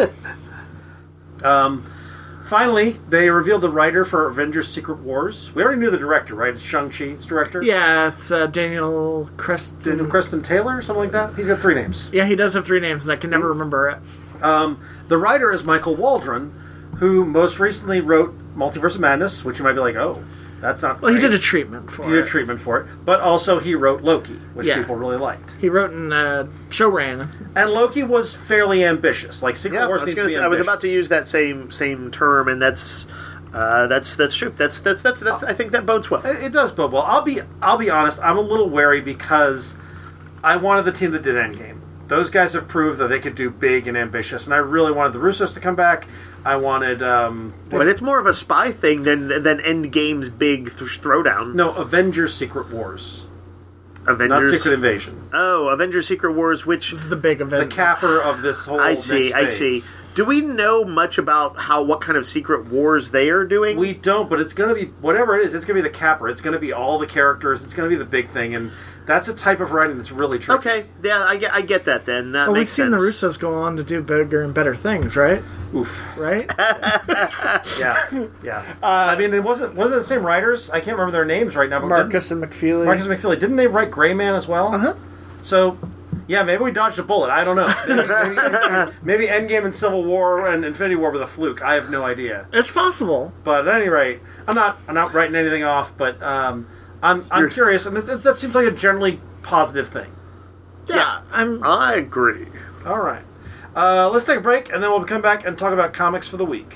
um, finally, they revealed the writer for Avengers: Secret Wars. We already knew the director, right? It's Shang-Chi's director. Yeah, it's uh, Daniel Creston. Daniel Creston Taylor, or something like that. He's got three names. Yeah, he does have three names, and I can never remember it. Um, the writer is Michael Waldron, who most recently wrote Multiverse of Madness, which you might be like, oh, that's not Well, he great. did a treatment for He did it. a treatment for it, but also he wrote Loki, which Yeah. people really liked. He wrote in uh, show ran. And Loki was fairly ambitious. Like Secret Yeah, I Wars was, needs gonna to be say, I was about to ambitious. use that same same term, and that's uh, that's that's true. That's that's that's that's. I think that bodes well. It, it does bode well. I'll be I'll be honest. I'm a little wary because I wanted the team that did Endgame. Those guys have proved that they could do big and ambitious, and I really wanted the Russos to come back. I wanted um, But it's more of a spy thing than than Endgame's big th- throwdown. no Avengers: Secret Wars, Avengers. not Secret Invasion. Oh, Avengers: Secret Wars, which This is the big The event. capper of this whole. I see, next I phase. see. Do we know much about how what kind of secret wars they are doing? We don't, but it's going to be whatever it is. It's going to be the capper. It's going to be all the characters. It's going to be the big thing, and that's a type of writing that's really tricky. okay, yeah, I get, I get that. Then that Well, we've makes seen sense. the Russos go on to do bigger and better things, right? Oof. Right? Yeah, yeah. I mean, it wasn't wasn't it the same writers. I can't remember their names right now. But Marcus and McFeely. didn't- Marcus McFeely. Didn't they write Gray Man as well? Uh huh. So, yeah, maybe we dodged a bullet. I don't know. Maybe, maybe, maybe Endgame and Civil War and Infinity War were the fluke. I have no idea. It's possible. But at any rate, I'm not I'm not writing anything off. But um, I'm I'm You're- curious, and that, that seems like a generally positive thing. Yeah, I'm. I agree. All right. Uh, let's take a break, and then we'll come back and talk about comics for the week.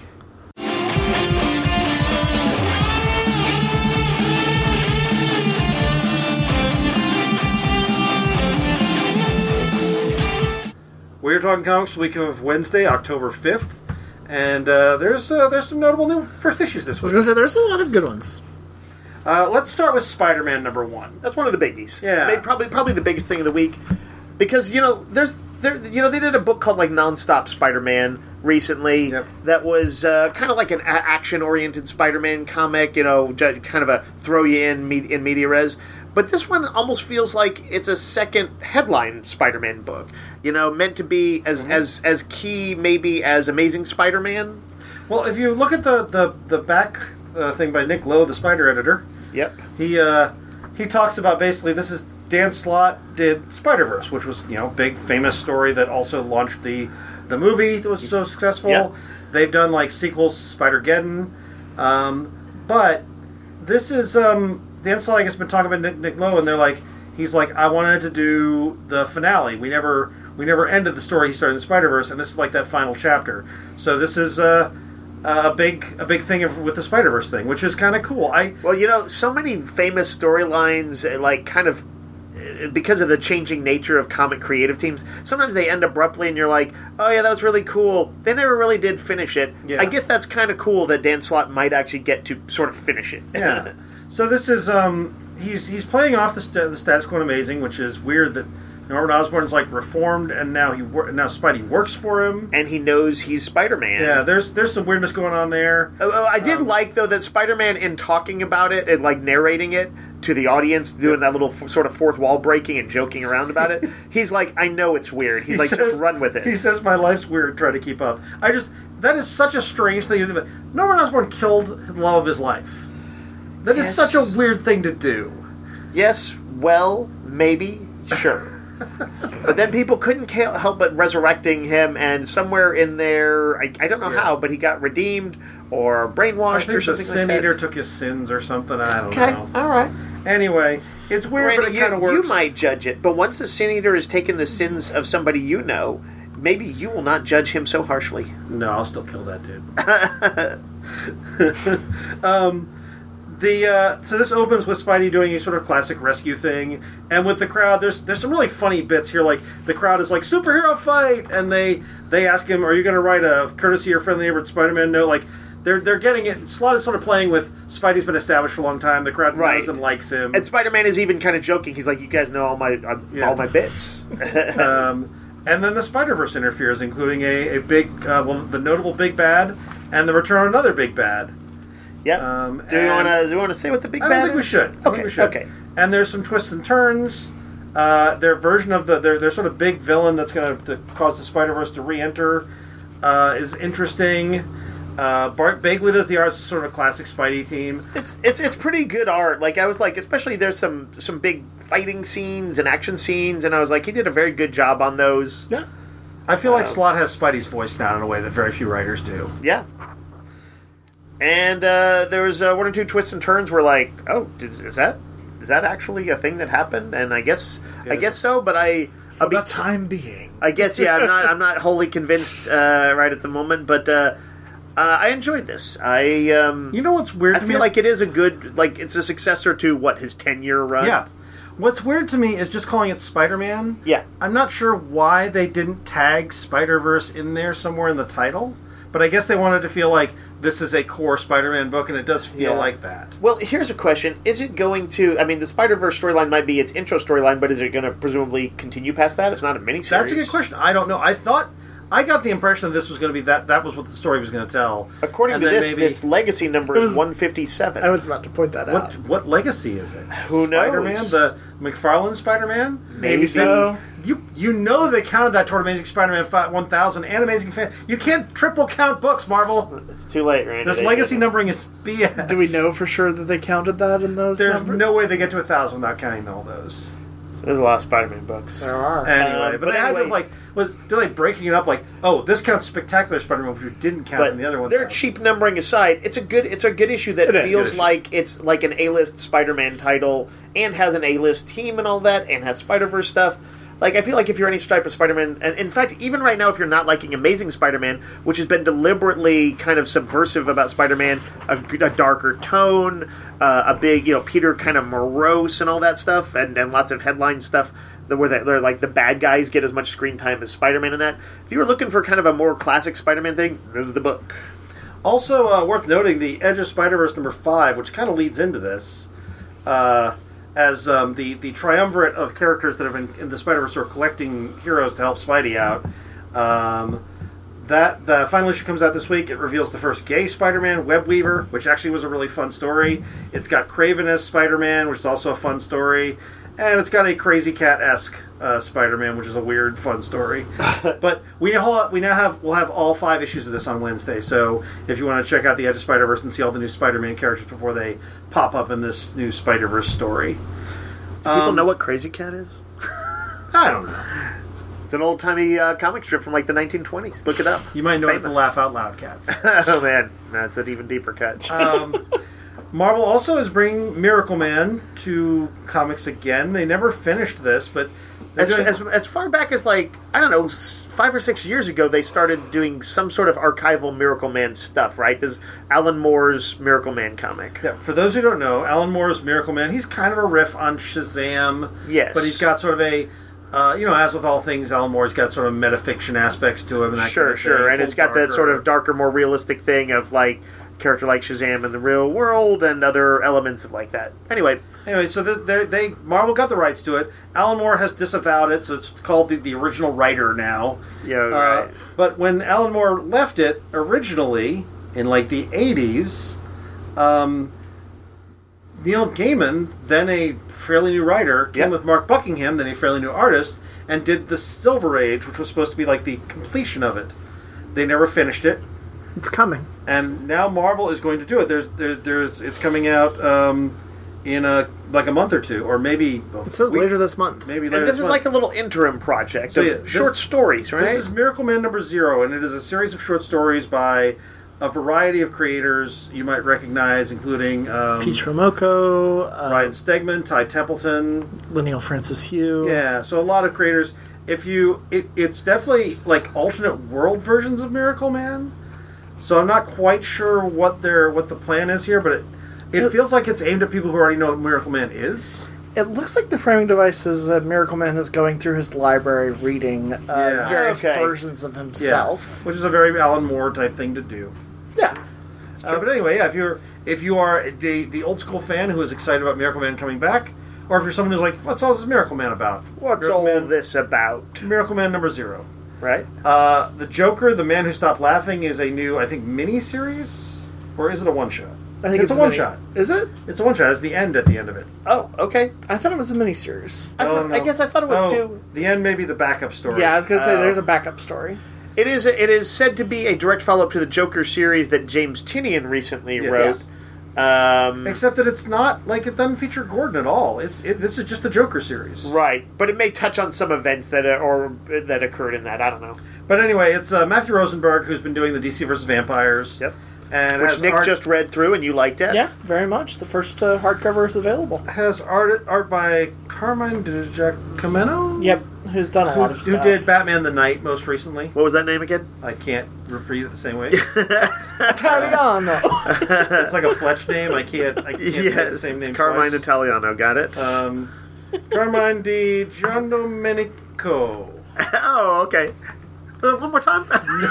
We're talking comics the week of Wednesday, October fifth, and uh, there's uh, there's some notable new first issues this I was week. gonna say there's a lot of good ones. Uh, let's start with Spider-Man number one. That's one of the biggies. Yeah. Maybe- probably probably the biggest thing of the week, because you know there's there you know they did a book called like Nonstop Spider-Man recently. Yep. That was uh, kind of like an a- action-oriented Spider-Man comic. You know, ju- kind of a throw you in me- in media res. But this one almost feels like it's a second headline Spider-Man book. You know, meant to be as Mm-hmm. as as key maybe as Amazing Spider-Man. Well, if you look at the the, the back uh, thing by Nick Lowe, the Spider editor, Yep. he uh, he talks about basically this is Dan Slott did Spider-Verse, which was you know big famous story that also launched the the movie that was so successful. Yeah. They've done like sequels, Spider-Geddon, um, but this is um, Dan Slott. I guess been talking about Nick, Nick Lowe, and they're like he's like I wanted to do the finale. We never we never ended the story he started in Spider-Verse, and this is like that final chapter. So this is uh, a big a big thing of, with the Spider-Verse thing, which is kind of cool. I Well, you know, so many famous storylines, uh, like, kind of, uh, because of the changing nature of comic creative teams, sometimes they end abruptly and you're like, oh yeah, that was really cool. They never really did finish it. Yeah. I guess that's kind of cool that Dan Slott might actually get to sort of finish it. yeah. So this is um he's he's playing off the, st- the status quo in Amazing, which is weird that Norman Osborn's like reformed and now he wor- now Spidey works for him. And he knows he's Spider-Man. Yeah, there's there's some weirdness going on there. Oh, oh, I did Um, like, though, that Spider-Man, in talking about it and, like, narrating it, to the audience, doing that little f- sort of fourth wall breaking and joking around about it. He's like, I know it's weird. He's He like, says- just run with it. He says, "My life's weird. Try to keep up." I just that is such a strange thing to do. Norman Osborn killed the love of his life. That is Yes. such a weird thing to do. Yes, well, maybe, sure. But then people couldn't ca- help but resurrecting him, and somewhere in there, I, I don't know Yeah. how, but he got redeemed or I brainwashed or think the something Sin like Eater that. took his sins or something. I don't Okay, know. all right. Anyway, it's weird, Randy, but it you, kind of you works. might judge it, but once the Sin Eater has taken the sins of somebody you know, maybe you will not judge him so harshly. No, I'll still kill that dude. um, the uh, so this opens with Spidey doing a sort of classic rescue thing, and with the crowd, there's there's some really funny bits here. Like the crowd is like superhero fight, and they they ask him, "Are you going to write a courtesy your friendly neighborhood Spider-Man note?" Like they're they're getting it. Slott is sort of playing with Spidey's been established for a long time. The crowd Right. knows and likes him. And Spider-Man is even kind of joking. He's like, "You guys know all my uh, Yeah. all my bits." um, and then the Spider-Verse interferes, including a, a big, uh, well, the notable big bad, and the return of another big bad. Yep. Um, do we and- want to? Do we want to say what the big I bad don't think we is? should. I Okay. think we should. Okay. And there's some twists and turns. Uh, their version of the their, their sort of big villain that's going to cause the Spider-Verse to re-enter uh, is interesting. Uh, Bart Bagley does the art, sort of a classic Spidey team. It's it's it's pretty good art. Like I was like, especially there's some some big fighting scenes and action scenes, and I was like, he did a very good job on those. Yeah. I feel like Um, Slott has Spidey's voice down in a way that very few writers do. Yeah. And uh, there was uh, one or two twists and turns where like, oh, is, is that is that actually a thing that happened? And I guess I Yes. guess so, but I For I'll be, the time being. I guess yeah, I'm not I'm not wholly convinced uh, right at the moment, but uh, uh, I enjoyed this. I um, You know what's weird I to feel me? like it is a good like it's a successor to what his ten year run. Yeah. What's weird to me is just calling it Spider-Man. Yeah. I'm not sure why they didn't tag Spider-Verse in there somewhere in the title, but I guess they wanted to feel like this is a core Spider-Man book, and it does feel Yeah. like that. Well, here's a question: is it going to? I mean, the Spider-Verse storyline might be its intro storyline, but is it going to presumably continue past that? It's not a miniseries. That's a good question. I don't know. I thought I got the impression that this was going to be that. That was what the story was going to tell. According And to then this, maybe- its legacy number It is was- one fifty-seven. I was about to point that what out. what legacy is it? Who knows? Spider-Man, the McFarlane Spider-Man. Maybe so. You you know they counted that toward Amazing Spider-Man one thousand and Amazing Fan. You can't triple count books, Marvel. It's too late, Randy. This They legacy did it. numbering is B S. Do we know for sure that they counted that in those There's numbers? no way they get to a thousand without counting all those. There's a lot of Spider-Man books. There are. Anyway, Um, but, but they had to anyway- like was do they breaking it up like oh this counts Spectacular Spider-Man which we didn't count But in the other one. their cheap numbering aside, it's a good it's a good issue that It is. feels Good issue. like it's like an A-list Spider-Man title and has an A-list team and all that and has Spider-Verse stuff. Like I feel like if you're any stripe of Spider-Man, and in fact, even right now, if you're not liking Amazing Spider-Man, which has been deliberately kind of subversive about Spider-Man, a, a darker tone, uh, a big you know Peter kind of morose and all that stuff, and, and lots of headline stuff. Where they're, they're like the bad guys get as much screen time as Spider-Man in that. If you were looking for kind of a more classic Spider-Man thing, this is the book. Also uh, worth noting the Edge of Spider-Verse number five, which kind of leads into this, uh, as um, the the triumvirate of characters that have been in the Spider-Verse are collecting heroes to help Spidey out. Um, that the final issue comes out this week. It reveals the first gay Spider-Man, Webweaver, which actually was a really fun story. It's got Kraven as Spider-Man, which is also a fun story. And it's got a Crazy Cat-esque uh, Spider-Man, which is a weird, fun story. But we now we now have we'll have all five issues of this on Wednesday. So if you want to check out the Edge of Spider-Verse and see all the new Spider-Man characters before they pop up in this new Spider-Verse story, People Um, know what Crazy Cat is? I don't know. It's an old timey uh, comic strip from like the nineteen twenties. Look it up. You might know it as the Famous. Laugh Out Loud Cats. Oh man, that's an even deeper cut. Um, Marvel also is bringing Miracle Man to comics again. They never finished this, but they're as, doing, as, as far back as like I don't know, s- five or six years ago, they started doing some sort of archival Miracle Man stuff. Right? There's Alan Moore's Miracle Man comic. yeah, for those who don't know, Alan Moore's Miracle Man, he's kind of a riff on Shazam. Yes. But he's got sort of a, uh, you know, as with all things, Alan Moore's got sort of metafiction aspects to him. And that Sure, kind of sure, thing. and a it's got little that sort darker. of darker, more realistic thing of like character like Shazam in the real world and other elements of like that. Anyway, Anyway, so this, they, they Marvel got the rights to it. Alan Moore has disavowed it, so it's called the, the original writer now. yeah, Uh, right. But when Alan Moore left it originally in like the eighties, um, Neil Gaiman, then a fairly new writer, came Yep. with Mark Buckingham, then a fairly new artist, and did the Silver Age, which was supposed to be like the completion of it. They never finished it, It's coming. and now Marvel is going to do it. There's, there's, there's it's coming out um, in a like a month or two, or maybe It says week- later this month. Maybe later And this this is month. like a little interim project So, of yeah, this- short stories, right? This is Miracle Man number zero, and it is a series of short stories by a variety of creators you might recognize, including um, Peach Momoko, uh, Ryan Stegman, Ty Templeton. Lineal Francis Hugh. Yeah, so a lot of creators. If you, it, it's definitely like alternate world versions of Miracle Man. So I'm not quite sure what their what the plan is here, but it it feels like it's aimed at people who already know what Miracle Man is. It looks like the framing device is that Miracle Man is going through his library reading uh, Yeah. various Okay. versions of himself. which is a very Alan Moore type thing to do. Yeah. Uh, but anyway, yeah, if you're if you are the the old school fan who is excited about Miracle Man coming back, or if you're someone who's like, what's all this Miracle Man about? What's Miracle all Man, this about? Miracle Man number zero. Right? Uh, the Joker, the Man Who Stopped Laughing, is a new, I think, mini series, or is it a one shot? I think it's, it's, a one mini- shot. Is it? It's a one shot. It's the end at the end of it. Oh, okay. I thought it was a miniseries. I, Oh, thought, no. I guess I thought it was Oh, too. The end may be the backup story. Yeah, I was going to say Oh. there's a backup story. It is. It is said to be a direct follow up to the Joker series that James Tinian recently Yes. wrote. Um, Except that it's not like it doesn't feature Gordon at all. It's it, this is just the Joker series. right, but it may touch on some events that are, or that occurred in that. I don't know. But anyway, it's uh, Matthew Rosenberg who's been doing the D C versus Vampires. Yep. And Which has Nick art, just read through, and you liked it. Yeah, very much. The first uh, hardcover is available. has art art by Carmine DiGiacomo. Yep, who's done a Who, lot of who stuff. did Batman the Night most recently? What was that name again? I can't repeat it the same way. Italiano. It's like a Fletch name. I can't. I can't say the Yes, same name. it's Carmine twice. Italiano. Got it. Um, Carmine Di Giandomenico. oh, okay. Uh, one more time.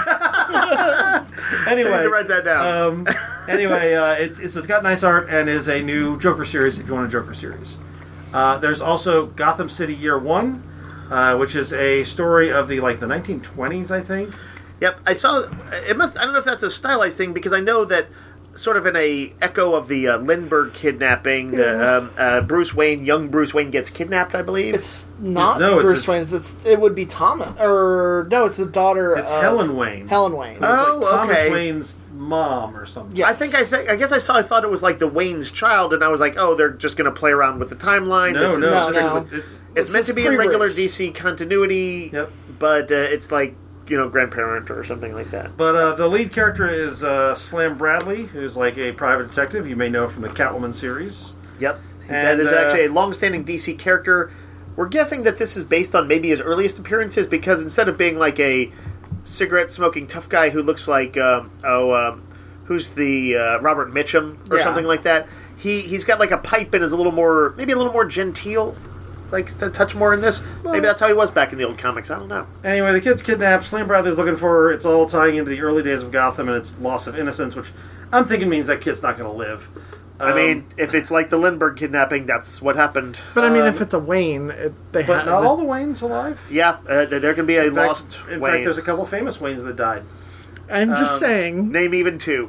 I Anyway, need to write that down. um, anyway, uh, it's, it's it's got nice art and is a new Joker series. If you want a Joker series, uh, there's also Gotham City Year One, uh, which is a story of the like the nineteen twenties, I think. Yep, I saw. It must. I don't know if that's a stylized thing because I know that, sort of in a echo of the uh, Lindbergh kidnapping, the, um, uh, Bruce Wayne, young Bruce Wayne gets kidnapped. I believe. It's not No, it's Bruce a- Wayne. It's, it's it would be Thomas, or no, it's the daughter. It's of Helen Wayne. Helen Wayne. It's Oh, like Thomas okay. Wayne's mom or something. Yeah. I think I think I guess I saw. I thought it was like the Wayne's child, and I was like, oh, they're just going to play around with the timeline. No, This is- no, No, it's, no. It's, it's It's This meant is to be in regular pre-Bruce. D C continuity. Yep. But uh, it's like you know, grandparent or something like that. But uh, the lead character is uh, Slam Bradley, who's like a private detective. You may know from the Catwoman series. Yep. that And, is uh, actually a long-standing D C character. We're guessing that this is based on maybe his earliest appearances because instead of being like a cigarette-smoking tough guy who looks like um, oh, um, who's the uh, Robert Mitchum or Yeah. something like that, he he's got like a pipe and is a little more maybe a little more genteel, like to touch more in this. Maybe that's how he was back in the old comics. I don't know. Anyway, the kid's kidnapped. Slam Bradley's looking for her. It's all tying into the early days of Gotham and its loss of innocence, which I'm thinking means that kid's not going to live. I Um, mean, if it's like the Lindbergh kidnapping, that's what happened. But I mean, Um, if it's a Wayne, it, they but have. not all the Waynes alive. Yeah, uh, there can be a In fact, lost in Wayne. fact, there's a couple famous Waynes that died. I'm just um, saying. Name even two.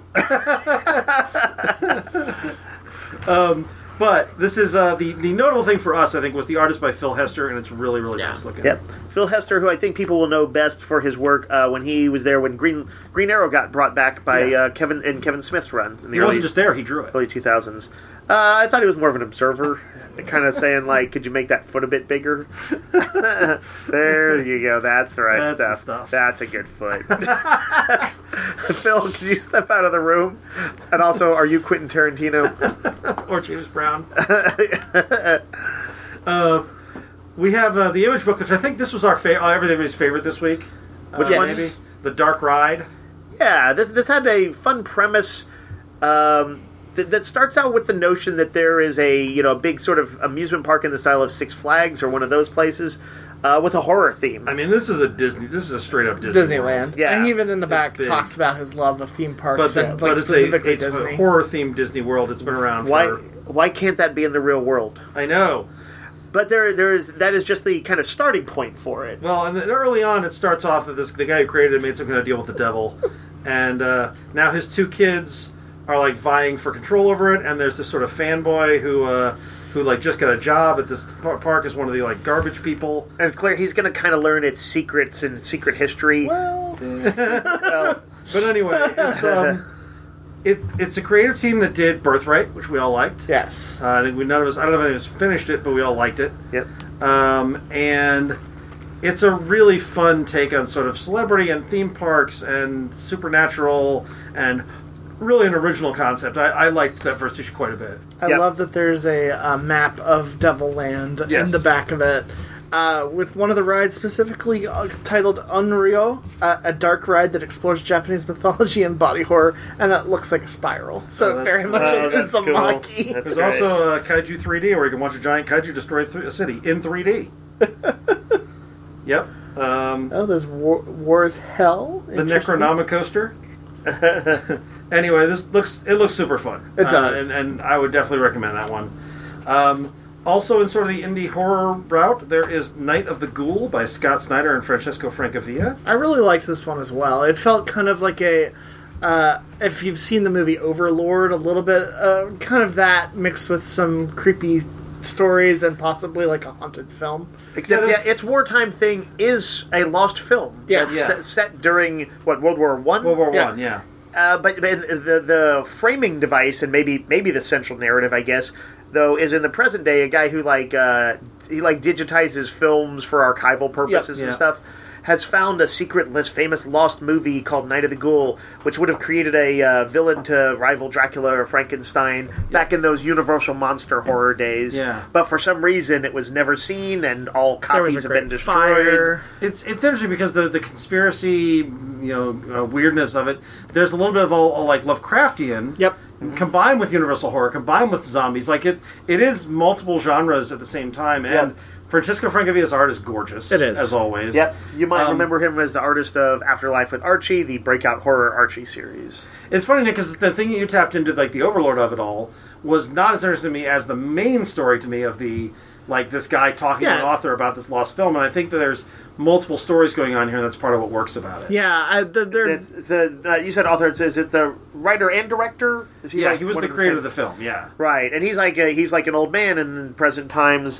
But this is uh, the the notable thing for us, I think, was the artist by Phil Hester, and it's really, really Yeah. nice looking. Yep. Phil Hester, who I think people will know best for his work uh, when he was there when Green Green Arrow got brought back by Yeah. uh, Kevin in Kevin Smith's run in the He early wasn't just there; he drew it. early two thousands. Uh, I thought he was more of an observer, kind of saying like, "Could you make that foot a bit bigger?" There you go. That's the right That's the stuff. stuff. That's a good foot. Phil, could you step out of the room? And also, are you Quentin Tarantino? Or James Brown. uh, we have uh, the Image book, which I think this was our fa- uh, everybody's favorite this week. Which uh, one? maybe The Dark Ride. Yeah, this this had a fun premise um, th- that starts out with the notion that there is a you know a big sort of amusement park in the style of Six Flags or one of those places uh, with a horror theme. I mean, this is a Disney. This is a straight up Disney. Disneyland. world. Yeah. And he even in the It's back big. talks about his love of theme parks But, the, and but like it's specifically a it's Disney. a horror themed Disney World. It's been around Why for. why can't that be in the real world? I know. But there there is that is just the kind of starting point for it. Well, and then early on, it starts off that this the guy who created it made some kind of deal with the devil, and uh, now his two kids are like vying for control over it, and there's this sort of fanboy who uh, who like just got a job at this park as one of the like garbage people. And it's clear he's going to kind of learn its secrets and secret history. Well, Well, But anyway, it's um, it, it's a creative team that did Birthright, which we all liked. yes. Uh, I think we none of us. I don't know if any of us finished it, but we all liked it. yep. Um, and it's a really fun take on sort of celebrity and theme parks and supernatural and really an original concept. I, I liked that first issue quite a bit. I Yep. love that there's a, uh map of Devil Land Yes. in the back of it. Uh, with one of the rides specifically uh, titled Unryo, uh, a dark ride that explores Japanese mythology and body horror, and it looks like a spiral. So Oh, it that's very cool. much Oh, is that's a cool. Maki. That's There's great. also uh, Kaiju three D, where you can watch a giant kaiju destroy th- a city in three D. Yep. Um, Oh, there's War, War's Hell. the Interesting. Necronomicoaster. Anyway, this looks it looks super fun. It does. uh, and, and I would definitely recommend that one. Um, also, in sort of the indie horror route, there is Night of the Ghoul by Scott Snyder and Francesco Francavilla. I really liked this one as well. It felt kind of like a, uh, if you've seen the movie Overlord a little bit, uh, kind of that mixed with some creepy stories and possibly like a haunted film. Except, Yeah, yeah, there's- its wartime thing is a lost film. Yeah. That's Yeah. Set, set during, what, World War One? World War Yeah. One, yeah. Uh, but, but the the framing device and maybe maybe the central narrative, I guess, though, is in the present day a guy who like uh, he like digitizes films for archival purposes Yep. and Yeah. stuff. Has found a secret, less famous lost movie called Night of the Ghoul, which would have created a uh, villain to rival Dracula or Frankenstein back in those Universal monster horror days. Yeah. But for some reason, it was never seen, and all There was copies a have been great destroyed. fire. It's it's interesting because the the conspiracy, you know, uh, weirdness of it. There's a little bit of all, all like Lovecraftian. Yep. Combined with Universal horror, combined with zombies, like it it is multiple genres at the same time. And Yep. Francesco Francavilla's art is gorgeous. It is. as always. Yep, you might Um, remember him as the artist of Afterlife with Archie, the breakout horror Archie series. It's funny, Nick, because the thing you tapped into, like the overlord of it all, was not as interesting to me as the main story to me of the like this guy talking to Yeah. an author about this lost film. And I think that there's multiple stories going on here, and that's part of what works about it. Yeah, I, they're, they're, It's, it's a, uh, you said author. It's, is it the writer and director? Is Yeah, like he was one the of creator same- of the film. Yeah. right, and he's like a, he's like an old man in present times,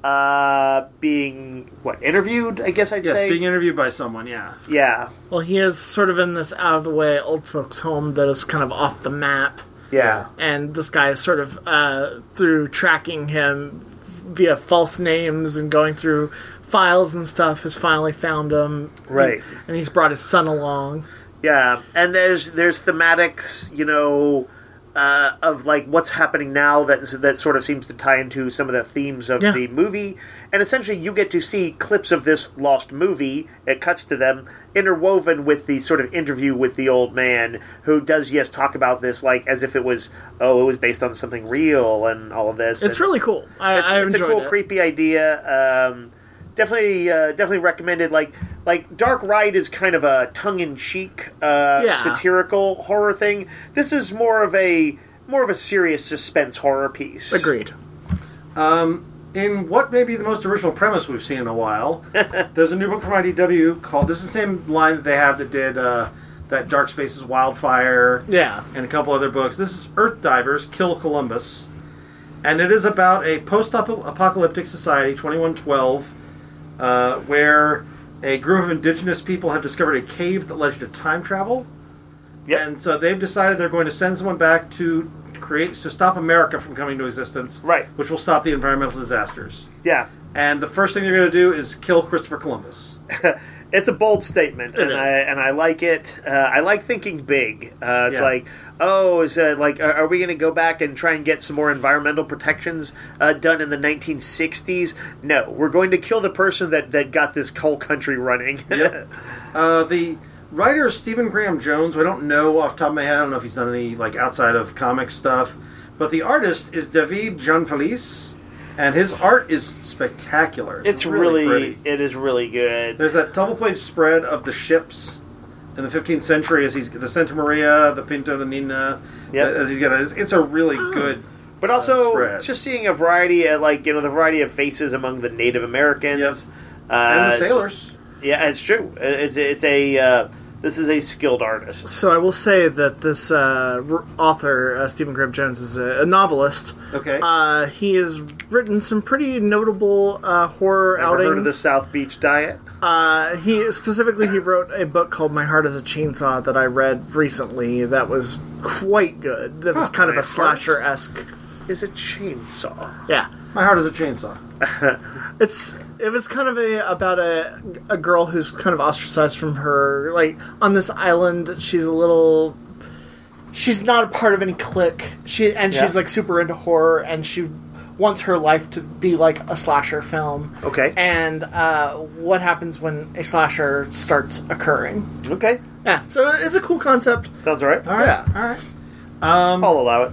uh, being what interviewed? I guess I'd Yes, say. being interviewed by someone. Yeah. yeah, well, he is sort of in this out of the way old folks' home that is kind of off the map. yeah, And this guy is sort of uh, through tracking him via false names and going through files and stuff has finally found him. Right. And he's brought his son along. yeah. And there's there's thematics, you know. Uh, of like what's happening now that that sort of seems to tie into some of the themes of Yeah. the movie, and essentially you get to see clips of this lost movie. It cuts to them interwoven with the sort of interview with the old man, who does yes talk about this like as if it was oh it was based on something real and all of this. It's And really cool. I, it's, I it's a enjoyed cool, it. creepy idea. Um, definitely, uh, definitely recommended. Like, like Dark Ride is kind of a tongue-in-cheek, uh, Yeah. satirical horror thing. This is more of a more of a serious suspense horror piece. Agreed. In what may be the most original premise we've seen in a while, there's a new book from I D W called. This is the same line that they have that did uh, that Dark Spaces Wildfire. Yeah. And a couple other books. This is Earth Divers Kill Columbus, and it is about a post-apocalyptic society, twenty-one twelve, uh, where a group of indigenous people have discovered a cave that led to time travel. Yep. And so they've decided they're going to send someone back to create to stop America from coming into existence, Right. which will stop the environmental disasters. Yeah, And the first thing they're going to do is kill Christopher Columbus. it's a bold statement, and is. I and I like it. Uh, I like thinking big. Uh, it's Yeah. like, oh, is uh, like, are, are we going to go back and try and get some more environmental protections uh, done in the nineteen sixties? No, we're going to kill the person that, that got this whole country running. Yep. Uh, the writer is Stephen Graham Jones. I don't know off the top of my head. I don't know if he's done any like outside of comic stuff. But the artist is David Jean-Felice, and his art is spectacular. It's really, pretty. it is really good. There's that double-page spread of the ships in the fifteenth century as he's the Santa Maria, the Pinta, the Nina. Yep. As he's got, it's, it's a really good. But also, spread. just seeing a variety, of, like you know, the variety of faces among the Native Americans, Yep. uh, And the it's just- sailors. yeah, it's true. It's it's a uh, This is a skilled artist. So I will say that this uh, r- author, uh, Stephen Graham Jones, is a, a novelist. Okay. Uh, he has written some pretty notable uh, horror Ever outings. heard of the South Beach Diet? Uh, he specifically he wrote a book called My Heart is a Chainsaw that I read recently. That was quite good. That was Huh, kind of My a slasher esque. Is a chainsaw. Yeah, My Heart is a Chainsaw. it's it was kind of a about a a girl who's kind of ostracized from her like on this island. She's a little. She's not a part of any clique. She and she's Yeah. like super into horror, and she wants her life to be like a slasher film. Okay. And uh, what happens when a slasher starts occurring? Okay. Yeah, so it's a cool concept. Sounds all right. All right. Yeah. All right. Um, I'll allow it.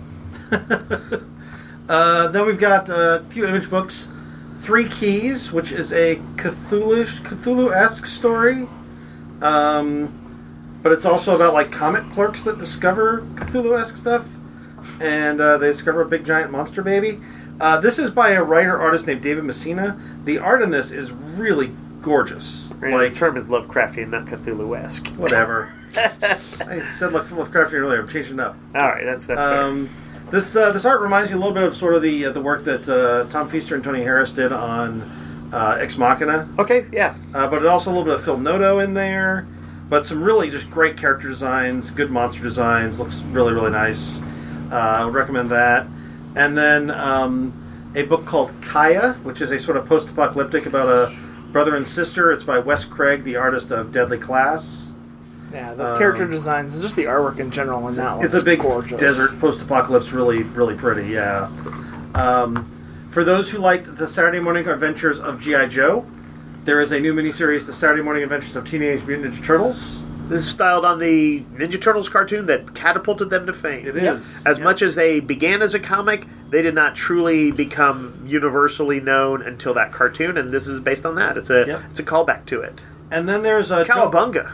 uh, then we've got uh, a few image books. Three Keys, which is a Cthulhu Cthulhu-esque story. Um, but it's also about like comic clerks that discover Cthulhu-esque stuff. And uh, they discover a big giant monster baby. Uh, this is by a writer-artist named David Messina. The art in this is really gorgeous. Right, Like, the term is Lovecraftian, not Cthulhu-esque. whatever. I said Love- Lovecraftian earlier. I'm changing it up. All right, that's that's Um, this uh, this art reminds me a little bit of sort of the uh, the work that uh, Tom Feaster and Tony Harris did on uh, Ex Machina, fair. Okay, yeah. uh, but it also a little bit of Phil Noto in there. But some really just great character designs, good monster designs. Looks really really nice. Uh, I would recommend that. And then um, a book called Kaya, which is a sort of post-apocalyptic about a brother and sister. It's by Wes Craig, the artist of Deadly Class. Yeah, the Um, character designs and just the artwork in general in that one. It's a is big gorgeous. desert post-apocalypse, really, really pretty. Yeah. Um, for those who liked the Saturday Morning Adventures of G I. Joe, there is a new miniseries, The Saturday Morning Adventures of Teenage Mutant Ninja Turtles. This is styled on the Ninja Turtles cartoon that catapulted them to fame. It Yep. is. As Yep. much as they began as a comic, they did not truly become universally known until that cartoon, and this is based on that. It's a Yep. it's a callback to it. And then there's a Cowabunga.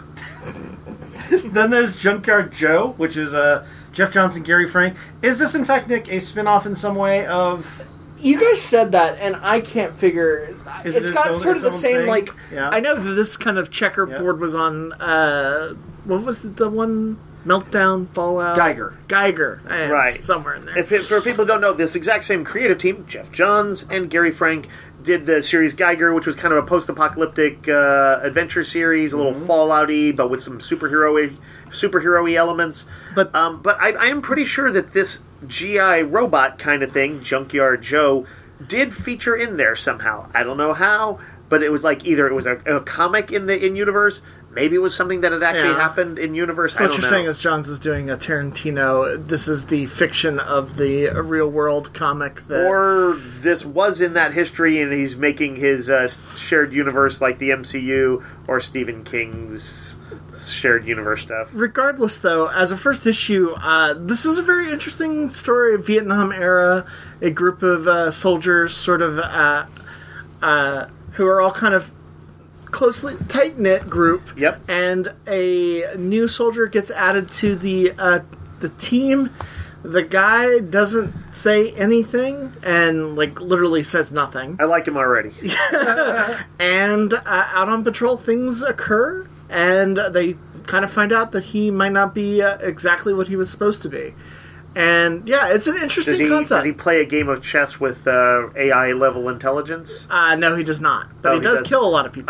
then there's Junkyard Joe, which is uh, Jeff Johnson, Gary Frank. Is this in fact, Nick, a spin-off in some way of? You guys said that, and I can't figure. Is it's it got its own- sort of the its own same thing? like. Yeah. I know that this kind of checkerboard Yeah. was on. Uh, what was the, the one? Meltdown, Fallout, Geiger. Geiger, and Right. somewhere in there. If it, for people who don't know, this exact same creative team, Jeff Johns and Gary Frank, did the series Geiger, which was kind of a post-apocalyptic uh, adventure series, a little Fallout-y, but with some superhero-y, superhero-y elements. But- um, but I, I am pretty sure that this G I robot kind of thing, Junkyard Joe, did feature in there somehow. I don't know how, but it was like either it was a, a comic in the in universe, maybe it was something that had actually Yeah. happened in universe. So I what don't you're know. saying is Johns is doing a Tarantino. This is the fiction of the real world comic that. Or this was in that history, and he's making his uh, shared universe like the M C U or Stephen King's shared universe stuff. Regardless, though, as a first issue, uh, this is a very interesting story. Vietnam era, a group of uh, soldiers, sort of, uh, uh, who are all kind of closely tight knit group. Yep. And a new soldier gets added to the uh, the team. The guy doesn't say anything and like literally says nothing. I like him already. And uh, out on patrol, things occur, and they kind of find out that he might not be uh, exactly what he was supposed to be. And yeah, it's an interesting Does he, concept. does he play a game of chess with uh, A I level intelligence? Uh, no, he does not. But Oh, he, he does, does. kill a lot of people.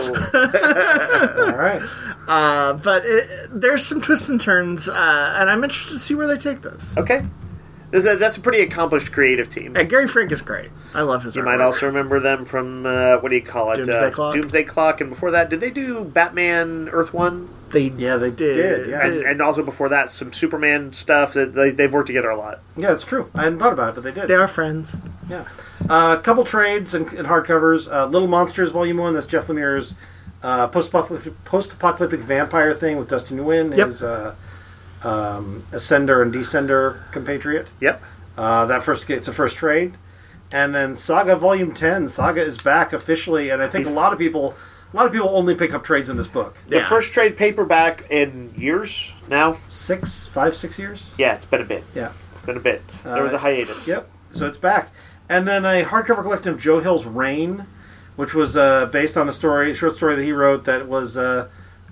Oh! All right. Uh, but it, there's some twists and turns, uh, and I'm interested to see where they take this. Okay. There's a, that's a pretty accomplished creative team. And Gary Frank is great. I love his You artwork. might also remember them from, uh, what do you call it? Doomsday uh, Clock. Doomsday Clock, and before that, did they do Batman Earth One? They, Yeah, they did. did, yeah. And, and also before that, some Superman stuff. That they, they've worked together a lot. Yeah, it's true. I hadn't thought about it, but they did. They are friends. Yeah. Uh, a couple trades and, and hardcovers. Uh, Little Monsters, Volume one. That's Jeff Lemire's uh, post-apocalyptic, post-apocalyptic vampire thing with Dustin Nguyen, Yep. his uh, um, Ascender and Descender compatriot. Yep. Uh, that first gets a first trade. And then Saga Volume ten. Saga is back officially, and I think a lot of people... A lot of people only pick up trades in this book. The Yeah. first trade paperback in years now. Six, five, six years? Yeah, it's been a bit. Yeah. It's been a bit. There was a Uh, hiatus. Yep. So it's back. And then a hardcover collection of Joe Hill's Rain, which was uh, based on the story, short story that he wrote that was uh,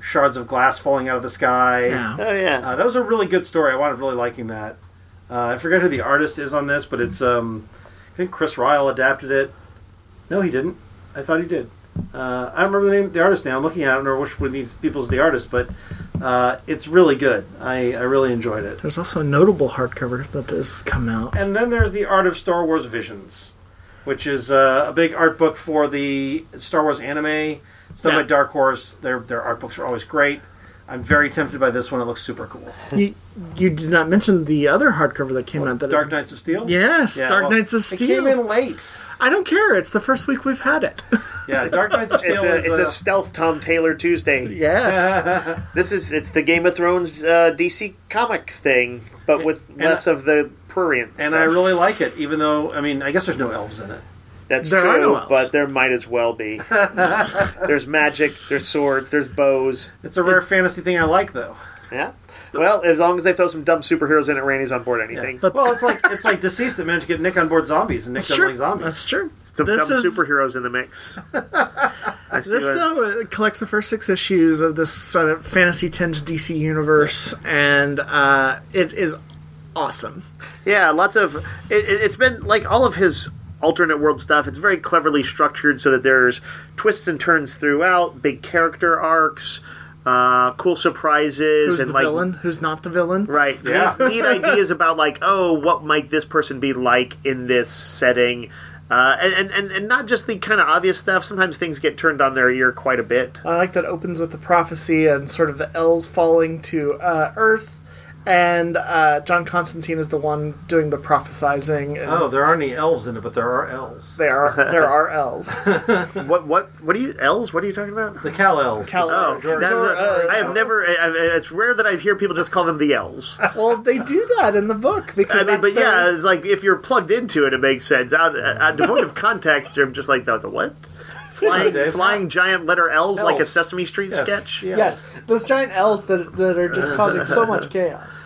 shards of glass falling out of the sky. Yeah. Oh yeah. Uh, that was a really good story. I wound up really liking that. Uh, I forget who the artist is on this, but it's um, I think Chris Ryle adapted it. No, he didn't. I thought he did. Uh, I don't remember the name of the artist now. I'm looking at it. I don't know which one of these people is the artist, but uh, it's really good. I, I really enjoyed it. There's also a notable hardcover that has come out. And then there's the Art of Star Wars Visions, which is uh, a big art book for the Star Wars anime. It's done Yeah. by Dark Horse. Their their art books are always great. I'm very tempted by this one. It looks super cool. You, you did not mention the other hardcover that came out. That Dark is, Knights of Steel? Yes, Yeah, Dark well, Knights of It Steel. came in late. I don't care. It's the first week we've had it. Yeah, Dark Knights of Steel It's a, is... it's uh, a stealth Tom Taylor Tuesday. Yes. This is it's the Game of Thrones uh, D C Comics thing, but with And less I- of the prurient and stuff. I really like it, even though, I mean, I guess there's no elves in it. That's There are true, no elves. but there might as well be. There's magic, there's swords, there's bows. It's a rare fantasy thing I like, though. Yeah. Well, as long as they throw some dumb superheroes in it, Randy's on board anything. But- Well, it's like it's like Deceased that managed to get Nick on board zombies, and Nick That's doesn't true. like zombies. That's true. Some This dumb is- superheroes in the mix. I see This, what- though, it collects the first six issues of this sort of fantasy-tinged D C universe, and uh, it is awesome. Yeah, lots of. It, it, it's been like all of his alternate world stuff. It's very cleverly structured so that there's twists and turns throughout, big character arcs, uh, cool surprises, Who's and the like villain? Who's not the villain? right, Yeah. neat, neat ideas about like, oh, what might this person be like in this setting. Uh, and, and, and not just the kind of obvious stuff. Sometimes things get turned on their ear quite a bit. I like that it opens with the prophecy and sort of the elves falling to uh, Earth, and uh, John Constantine is the one doing the prophesizing. And Oh, there aren't any elves in it, but there are elves. they are there are elves. What what what are you elves? What are you talking about? The Cal elves. Cal- Oh, George- that- Zor- uh, I have never. I, I, it's rare that I hear people just call them the elves. Well, they do that in the book because I mean, that's but their- yeah, it's like if you're plugged into it, it makes sense. Out, out devoid of context, you're just like the, the what? Flying, Dave. flying giant letter L's, like a Elves. Sesame Street Yes, sketch. yeah. Yes, those giant elves that that are just causing so much chaos.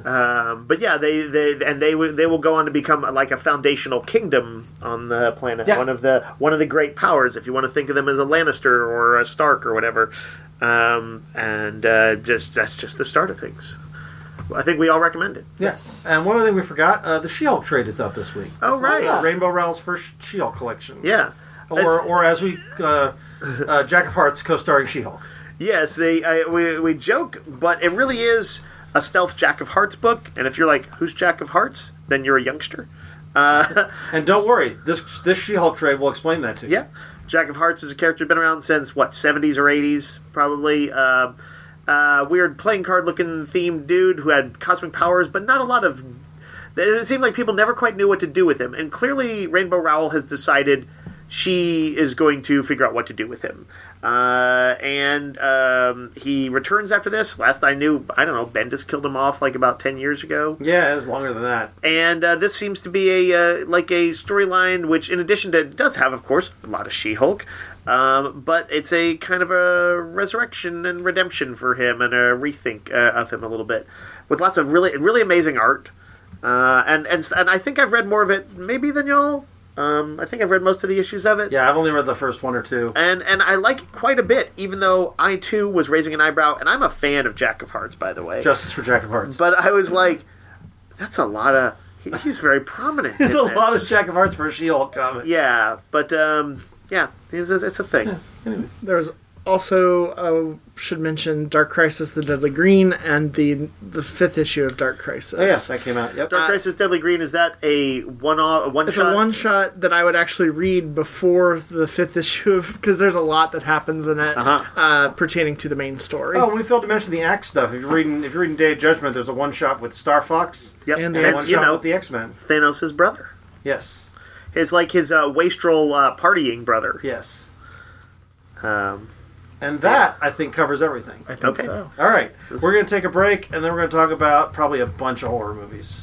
Um, but yeah, they, they and they will- they will go on to become like a foundational kingdom on the planet. Yeah. One of the one of the great powers, if you want to think of them as a Lannister or a Stark or whatever. Um, and uh, just that's just the start of things. I think we all recommend it. Yes. And one other thing we forgot, uh, the She-Hulk trade is out this week. Oh, This is, right. uh, Rainbow Rowell's first She-Hulk collection. Yeah. Or, It's- or as we, uh, uh, Jack of Hearts co-starring She-Hulk. Yes, they I, we we joke, but it really is a stealth Jack of Hearts book. And if you're like, who's Jack of Hearts? Then you're a youngster. Uh, And don't worry, this this She-Hulk trade will explain that to you. yeah, Jack of Hearts is a character been around since what seventies or eighties, probably. Uh, uh, weird playing card looking themed dude who had cosmic powers, but not a lot of. It seemed like people never quite knew what to do with him, and clearly Rainbow Rowell has decided she is going to figure out what to do with him. Uh, and um, he returns after this. Last I knew, I don't know, Bendis killed him off like about ten years ago. Yeah, it's longer than that. And uh, this seems to be a uh, like a storyline, which, in addition to, it does have, of course, a lot of She-Hulk, um, but it's a kind of a resurrection and redemption for him, and a rethink uh, of him a little bit, with lots of really, really amazing art. Uh, and and and I think I've read more of it maybe than y'all. Um, I think I've read most of the issues of it. Yeah, I've only read the first one or two. And and I like it quite a bit, even though I too was raising an eyebrow, and I'm a fan of Jack of Hearts, by the way. Justice for Jack of Hearts. But I was like, that's a lot of. He, he's very prominent. There's in a this. lot of Jack of Hearts for a She-Hulk comic. Yeah, but um, yeah, it's, it's a thing. There's also uh, should mention Dark Crisis: The Deadly Green and the the fifth issue of Dark Crisis. Oh, yes, that came out. Yep. Dark Uh, Crisis Deadly Green, is that a one a one It's shot? a one shot that I would actually read before the fifth issue of because there's a lot that happens in it Uh-huh. uh, pertaining to the main story. Oh, we failed to mention the Axe stuff. If you're reading, if you're reading Day of Judgment, there's a one shot with Star Fox Yep, And and the a and, one you shot know, with the X-Men. Thanos' brother. Yes, It's like his uh, wastrel uh, partying brother. yes. Um, And that I think covers everything. I think okay. so. All right, we're going to take a break, and then we're going to talk about probably a bunch of horror movies.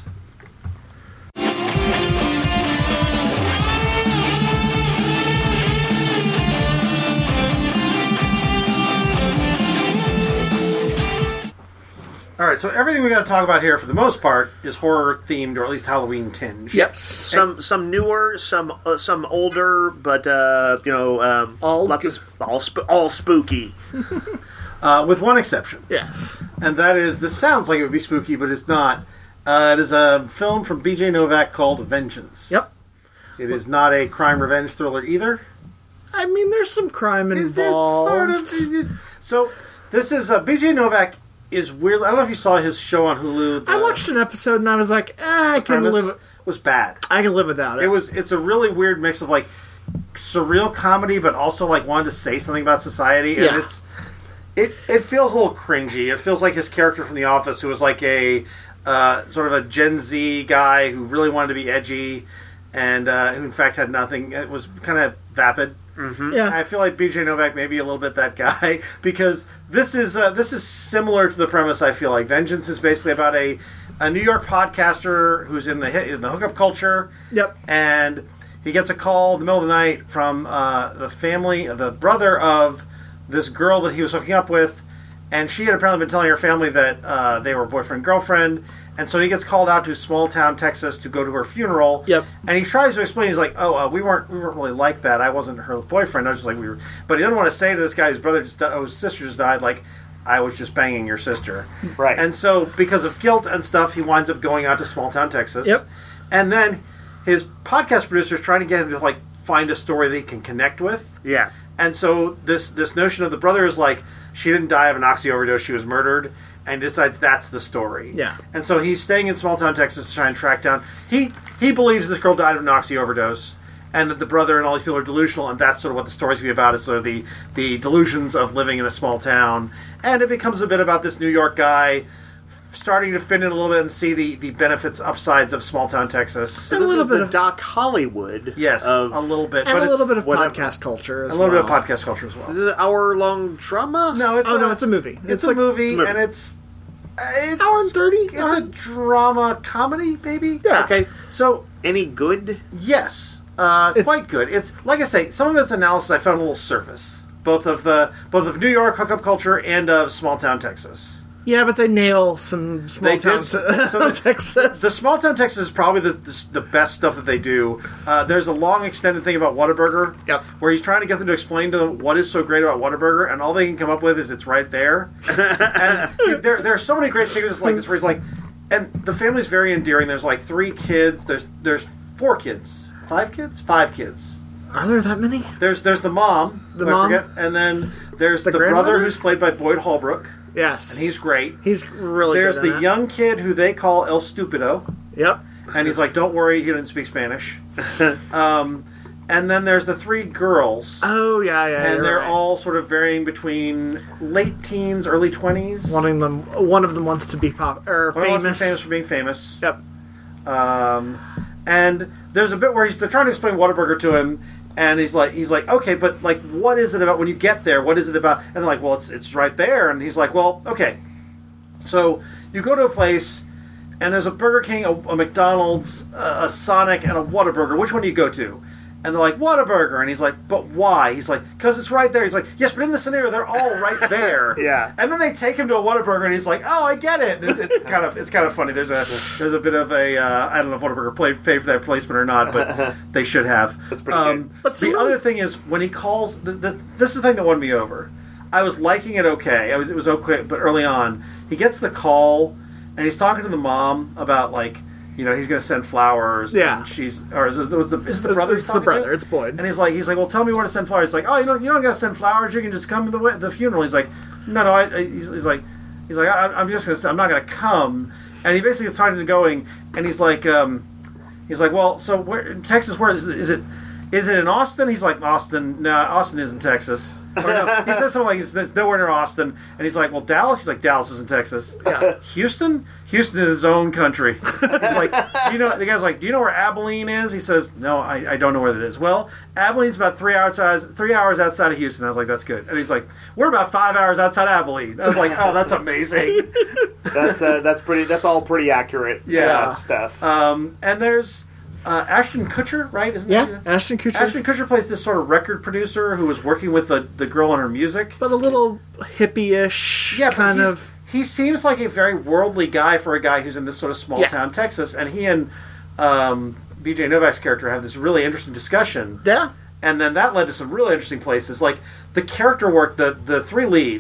All right, so everything we got to talk about here, for the most part, is horror themed, or at least Halloween tinge. Yep. some some newer, some uh, some older, but uh, you know, um, All lots go- of sp- all sp- all spooky. uh, with one exception. Yes. And that is, this sounds like it would be spooky, but it's not. Uh, it is a film from B J Novak called Vengeance. Yep. It is not a crime revenge thriller either. I mean, there's some crime involved. It's sort of, it, so, this is, uh, B J Novak is weird. I don't know if you saw his show on Hulu. I watched an episode and I was like, eh, I can live. Was bad. I can live without it. It was. It's a really weird mix of like surreal comedy, but also like wanting to say something about society. And Yeah. it's it. It feels a little cringy. It feels like his character from The Office, who was like a uh, sort of a Gen Z guy who really wanted to be edgy, and uh, who in fact had nothing. It was kind of vapid. Mm-hmm. Yeah. I feel like B J Novak may be a little bit that guy because this is uh, this is similar to the premise. I feel like Vengeance is basically about a, a New York podcaster who's in the hit, in the hookup culture. Yep. And he gets a call in the middle of the night from uh, the family, the brother of this girl that he was hooking up with, and she had apparently been telling her family that uh, they were boyfriend girlfriend. And so he gets called out to small town Texas to go to her funeral. Yep. And he tries to explain. He's like, "Oh, uh, we weren't we weren't really like that. I wasn't her boyfriend. I was just like we were." But he doesn't want to say to this guy whose brother just di- oh, his sister just died, like, "I was just banging your sister." Right. And so because of guilt and stuff, he winds up going out to small town Texas. Yep. And then his podcast producer is trying to get him to like find a story that he can connect with. Yeah. And so this this notion of the brother is like, she didn't die of an oxy overdose, she was murdered. And decides that's the story. Yeah. And so he's staying in small town Texas to try and track down. He he believes this girl died of an oxy overdose, and that the brother and all these people are delusional, and that's sort of what the story's going to be about. Is sort of the the delusions of living in a small town, and it becomes a bit about this New York guy starting to fit in a little bit and see the, the benefits, upsides of small town Texas. So And a this little is bit the of- Doc Hollywood. Yes, Of, a little bit, And but a little it's bit of whatever. podcast culture as a little well. bit of podcast culture as well. This is an hour-long drama? No, it's Oh, a, no, it's a movie. It's, It's a, like- movie, it's a movie. and it's it's, Hour and thirty? it's a drama comedy, maybe. Yeah. Okay. So Any good? yes, uh, It's- quite good. It's like I say, some of its analysis I found a little surface, both of the both of New York hookup culture and of small town Texas. Yeah, but they nail some small They town did- so the- Texas. The small town Texas is probably the the, the best stuff that they do. Uh, there's a long extended thing about Whataburger, Yep. where he's trying to get them to explain to them what is so great about Whataburger, and all they can come up with is it's right there. And there there are so many great sequences like this where he's like, and the family's very endearing. There's like three kids. There's there's four kids, five kids, five kids. Are there that many? There's there's the mom, The who I mom? forget, and then there's The the, brother grandmother? who's played by Boyd Holbrook, Yes. and he's great. He's really There's good in the that. young kid who they call El Stupido, Yep. and he's like, "Don't worry, he didn't speak Spanish." um, and then there's the three girls, Oh, yeah, yeah. and you're they're right. all sort of varying between late teens, early twenties. One of them, one of them wants to be pop or One of them wants to be famous. famous for being famous. Yep. Um, and there's a bit where he's they're trying to explain Whataburger to him, and he's like, he's like, okay, but like, what is it about when you get there? What is it about? And they're like, well, it's it's right there. And he's like, well, okay. So you go to a place, and there's a Burger King, a, a McDonald's, a, a Sonic, and a Whataburger. Which one do you go to? And they're like, Whataburger. And he's like, but why? He's like, because it's right there. He's like, yes, but in the scenario, they're all right there. Yeah. And then they take him to a Whataburger, and he's like, oh, I get it. And it's, it's kind of it's kind of funny. There's a there's a bit of a uh, I don't know if Whataburger played paid for that placement or not, but they should have. That's pretty um, good. But the some other of- thing is when he calls. This, this, this is the thing that won me over. I was liking it okay. I was it was okay, but early on, he gets the call, and he's talking to the mom about like. You know, he's going to send flowers. Yeah. And she's, or is it, was the, is it the It's, brother? it's he's the talking brother. to? It's Boyd. And he's like, he's like, well, tell me where to send flowers. He's like, oh, you don't, you don't got to send flowers. You can just come to the the funeral. He's like, no, no. I, I, he's, he's like, he's like, I, I'm just going to, I'm not going to come. And he basically is talking to going, and he's like, um, he's like, well, so where in Texas? Where is it? Is it, is it in Austin? He's like, Austin. No, Austin isn't Texas. Or no, he says something like, it's, it's nowhere near Austin. And he's like, well, Dallas. He's like, Dallas isn't Texas. Yeah. Houston. Houston is his own country. He's like, do you know? The guy's like, do you know where Abilene is? He says, no, I, I don't know where that is. Well, Abilene's about three hours outside, three hours outside of Houston. I was like, that's good. And he's like, we're about five hours outside Abilene. I was like, oh, that's amazing. That's uh, that's pretty. That's all pretty accurate. Yeah. uh, stuff. Um, and there's uh, Ashton Kutcher, right? Isn't Yeah, that? Ashton Kutcher. Ashton Kutcher plays this sort of record producer who was working with the, the girl on her music. but a little hippie-ish Yeah, but kind he's- of. He seems like a very worldly guy for a guy who's in this sort of small Yeah. town Texas, and he and um, B J Novak's character have this really interesting discussion, Yeah. and then that led to some really interesting places. Like the character work, the the three leads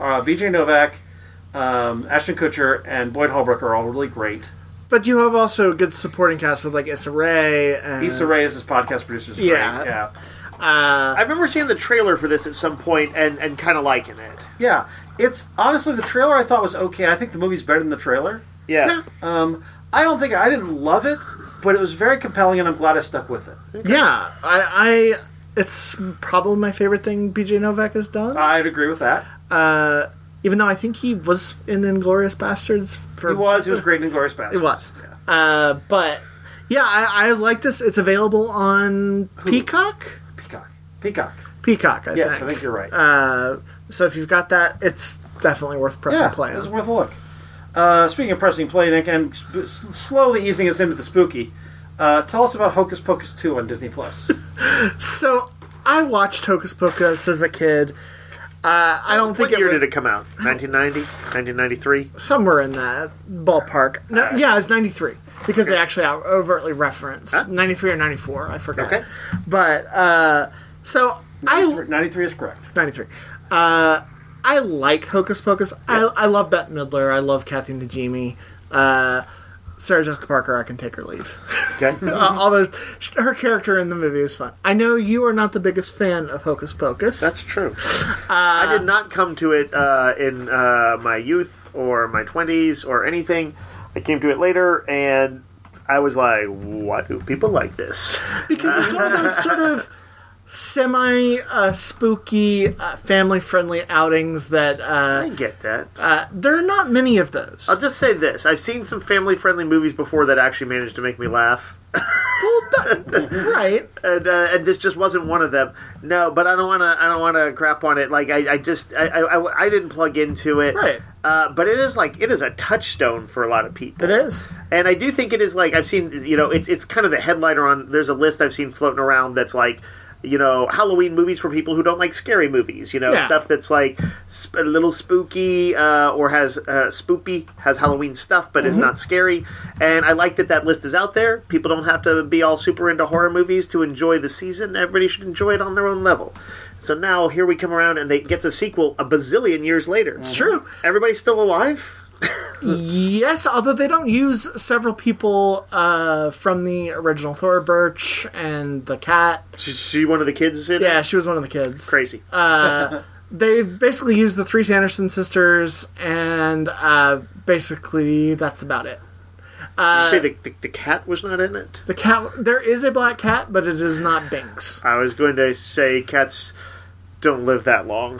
uh, B J Novak, um, Ashton Kutcher, and Boyd Holbrook are all really great. But you have also a good supporting cast with like Issa Rae. And, Issa Rae is his podcast producer. Yeah. Great. Yeah. Uh, I remember seeing the trailer for this at some point and, and kind of liking it. Yeah. It's honestly the trailer I thought was okay. I think the movie's better than the trailer. Yeah. Um, I don't think I didn't love it, but it was very compelling, and I'm glad I stuck with it. yeah, I, I. It's probably my favorite thing B J Novak has done. I'd agree with that. Uh, even though I think he was in Inglourious Bastards. For, He was. He was great in Inglourious Bastards. It was. Yeah. Uh, but yeah, I, I like this. It's available on Peacock. Peacock. Peacock. Peacock, I Yes, think. I think you're right. Uh, so if you've got that, it's definitely worth pressing yeah, play it's on. worth a look. Uh, speaking of pressing play, Nick, and sp- slowly easing us into the spooky, uh, tell us about Hocus Pocus two on Disney Plus. So I watched Hocus Pocus as a kid. Uh, I don't think What year it was did it come out? nineteen ninety? nineteen ninety-three? somewhere in that ballpark. No, yeah, it's ninety-three because they actually out- overtly reference Huh? ninety-three or ninety-four. I forgot. Okay. But uh, so I ninety-three is correct. ninety-three. Uh, I like Hocus Pocus. I, I love Bette Midler. I love Kathy Najimy. Uh, Sarah Jessica Parker, I can take or leave. Okay. uh, all those, her character in the movie is fun. I know you are not the biggest fan of Hocus Pocus. That's true. I did not come to it uh, in uh, my youth or my twenties or anything. I came to it later, and I was like, "What do people like this?" because it's one of those sort of semi uh, spooky, uh, family friendly outings that I uh, get that. uh, there are not many of those. I'll just say this: I've seen some family-friendly movies before that actually managed to make me laugh. Well, that- right. and, uh, and this just wasn't one of them. No, but I don't want to. I don't want to crap on it. Like I, I just, I, I, I didn't plug into it. Right. Uh, but it is like it is a touchstone for a lot of people. It is. And I do think it is like I've seen. You know, it's it's kind of the headliner on. There's a list I've seen floating around that's like, you know, Halloween movies for people who don't like scary movies. You know, Yeah. stuff that's like sp- a little spooky uh, or has uh, spoopy, has Halloween stuff, but is not scary. And I like that that list is out there. People don't have to be all super into horror movies to enjoy the season. Everybody should enjoy it on their own level. So now here we come around and they gets a sequel a bazillion years later. It's true. Everybody's still alive. Yes, although they don't use several people uh, from the original Thora Birch and the cat. She, she one of the kids in Yeah, it? she was one of the kids. Crazy. Uh, they basically use the three Sanderson sisters, and uh, basically that's about it. Did Uh, you say the, the, the cat was not in it? the cat. There is a black cat, but it is not Binks. I was going to say cats don't live that long.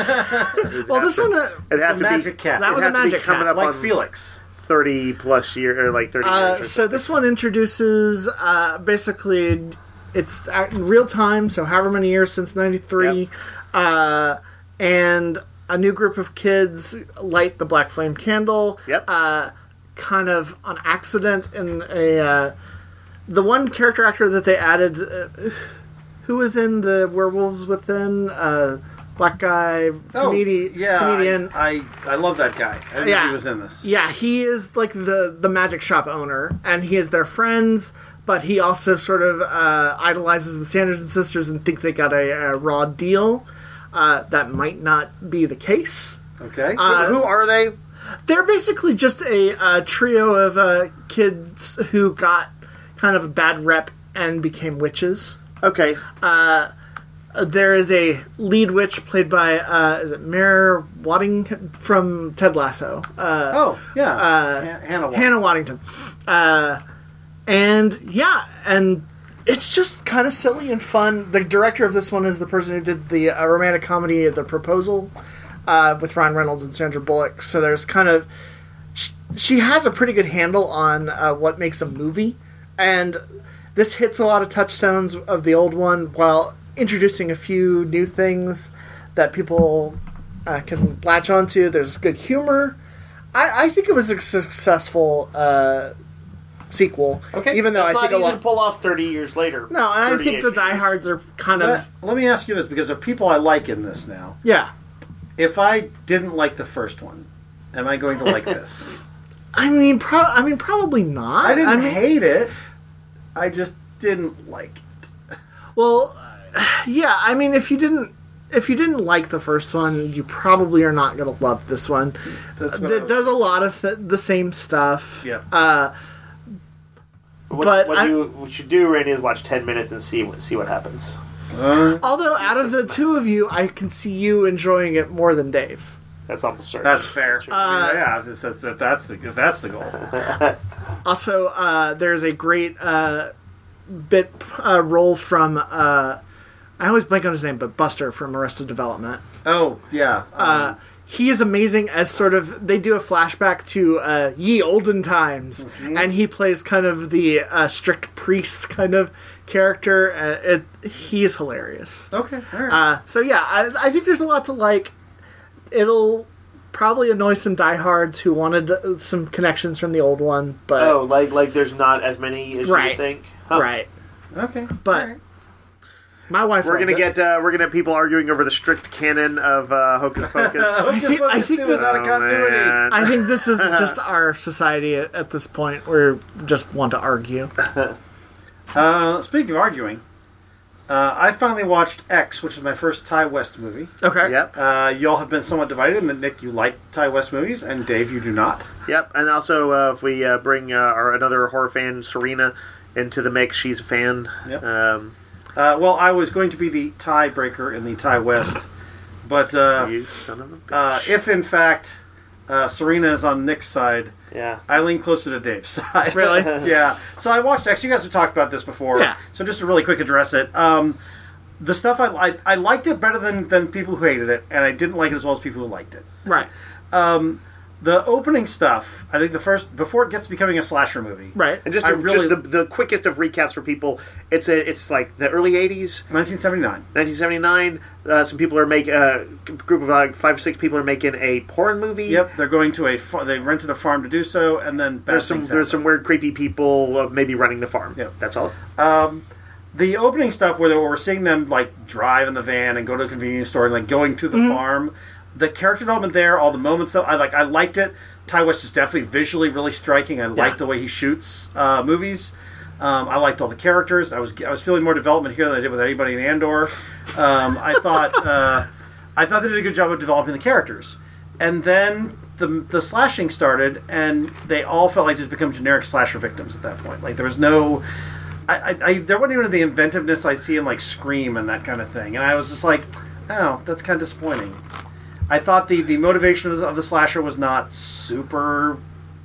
Well, this one, uh, It'd have a to magic be, cat. That it'd was a have to be magic coming cat, up Like on Felix. thirty plus year or like thirty uh, years. Or so this one introduces uh, basically it's in real time, so however many years since ninety-three, Yep. uh, and a new group of kids light the black flame candle. Yep. Uh, kind of on accident in a uh, the one character actor that they added, uh, who was in the Werewolves Within, uh, black guy, comedi- Oh, yeah, comedian. I, I I love that guy. I didn't know Yeah. he was in this. Yeah, he is like the the magic shop owner, and he is their friends. But he also sort of uh, idolizes the Sanderson sisters and thinks they got a, a raw deal. Uh, that might not be the case. Okay. Uh, who are they? They're basically just a, uh trio of uh, kids who got kind of a bad rep and became witches. Okay. Uh, there is a lead witch played by uh, is it Mare Waddington from Ted Lasso? Uh, oh, yeah. uh, Han- Hannah. Waddington. Hannah Waddington. Uh, and yeah, and it's just kind of silly and fun. The director of this one is the person who did the uh, romantic comedy The Proposal uh, with Ryan Reynolds and Sandra Bullock. So there's kind of she, she has a pretty good handle on uh, what makes a movie, and this hits a lot of touchstones of the old one while introducing a few new things that people uh, can latch onto. There's good humor. I, I think it was a successful uh, sequel. Okay. even though That's I think not a easy lot. to pull off thirty years later. No, and I think the thirty-ish years. diehards are kind Let, of let me ask you this, because there are people I like in this now. yeah. If I didn't like the first one, am I going to like this? I mean, pro- I mean, probably not. I didn't mean, hate it. I just didn't like it. Well, uh, yeah. I mean, if you didn't, if you didn't like the first one, you probably are not going to love this one. That's what I It was- does a lot of th- the same stuff. Yeah. Uh, What, But what I- you what you do, Randy, is watch ten minutes and see what see what happens. Uh, although out of the two of you, I can see you enjoying it more than Dave. That's almost certain. that's fair. Uh, yeah, that's, that's, that, that's the that's the goal. Also, uh, there's a great uh, bit uh, role from uh, I always blank on his name, but Buster from Arrested Development. Oh yeah. Uh, he is amazing as sort of they do a flashback to uh, ye olden times, and he plays kind of the uh, strict priest kind of character. Uh, it, he is hilarious. okay. All right. Uh, so yeah, I, I think there's a lot to like. It'll probably annoy some diehards who wanted uh, some connections from the old one, but oh, like like there's not as many as you Right. would think. Huh. right. okay. But All right. my wife, We're loved gonna it. get uh, we're gonna have people arguing over the strict canon of uh, Hocus Pocus. I think- I think it was that- out of continuity. Oh, man. I think this is just our society at, at this point. We just want to argue. Uh, speaking of arguing, uh, I finally watched X, which is my first Ty West movie. Okay. Yep, Uh, y'all have been somewhat divided, and that Nick, you like Ty West movies, and Dave, you do not. yep. And also, uh, if we uh, bring uh, our another horror fan, Serena, into the mix, she's a fan. Yep. Um, Uh, well, I was going to be the tiebreaker in the Ty West, but uh, you son of a bitch. uh, if in fact uh, Serena is on Nick's side, yeah. I lean closer to Dave's side. Really? Yeah. So I watched X. You guys have talked about this before. Yeah. So just to really quick address it. Um, the stuff I, I I liked it better than than people who hated it, and I didn't like it as well as people who liked it. Right. Um, the opening stuff, I think the first before it gets becoming a slasher movie. Right. And just, I to- really- just the, the quickest of recaps for people, it's a it's like the early eighties, nineteen seventy-nine. nineteen seventy-nine. Uh, some people are making a uh, group of like five or six people are making a porn movie. Yep, they're going to a fa- they rented a farm to do so, and then bad There's some things there's happen. some weird creepy people uh, maybe running the farm. Yep. That's all. Um, the opening stuff where, they, where we're seeing them like drive in the van and go to a convenience store and like going to the farm, the character development there, all the moments though, I like I liked it. Ty West is definitely visually really striking. I like the way he shoots uh, movies. Um, I liked all the characters. I was I was feeling more development here than I did with anybody in Andor. Um, I thought uh, I thought they did a good job of developing the characters, and then the the slashing started, and they all felt like just become generic slasher victims at that point. Like there was no. I, I, I there wasn't even the inventiveness I see in like Scream and that kind of thing, and I was just like, oh, that's kind of disappointing. I thought the, the motivation of the, of the slasher was not super.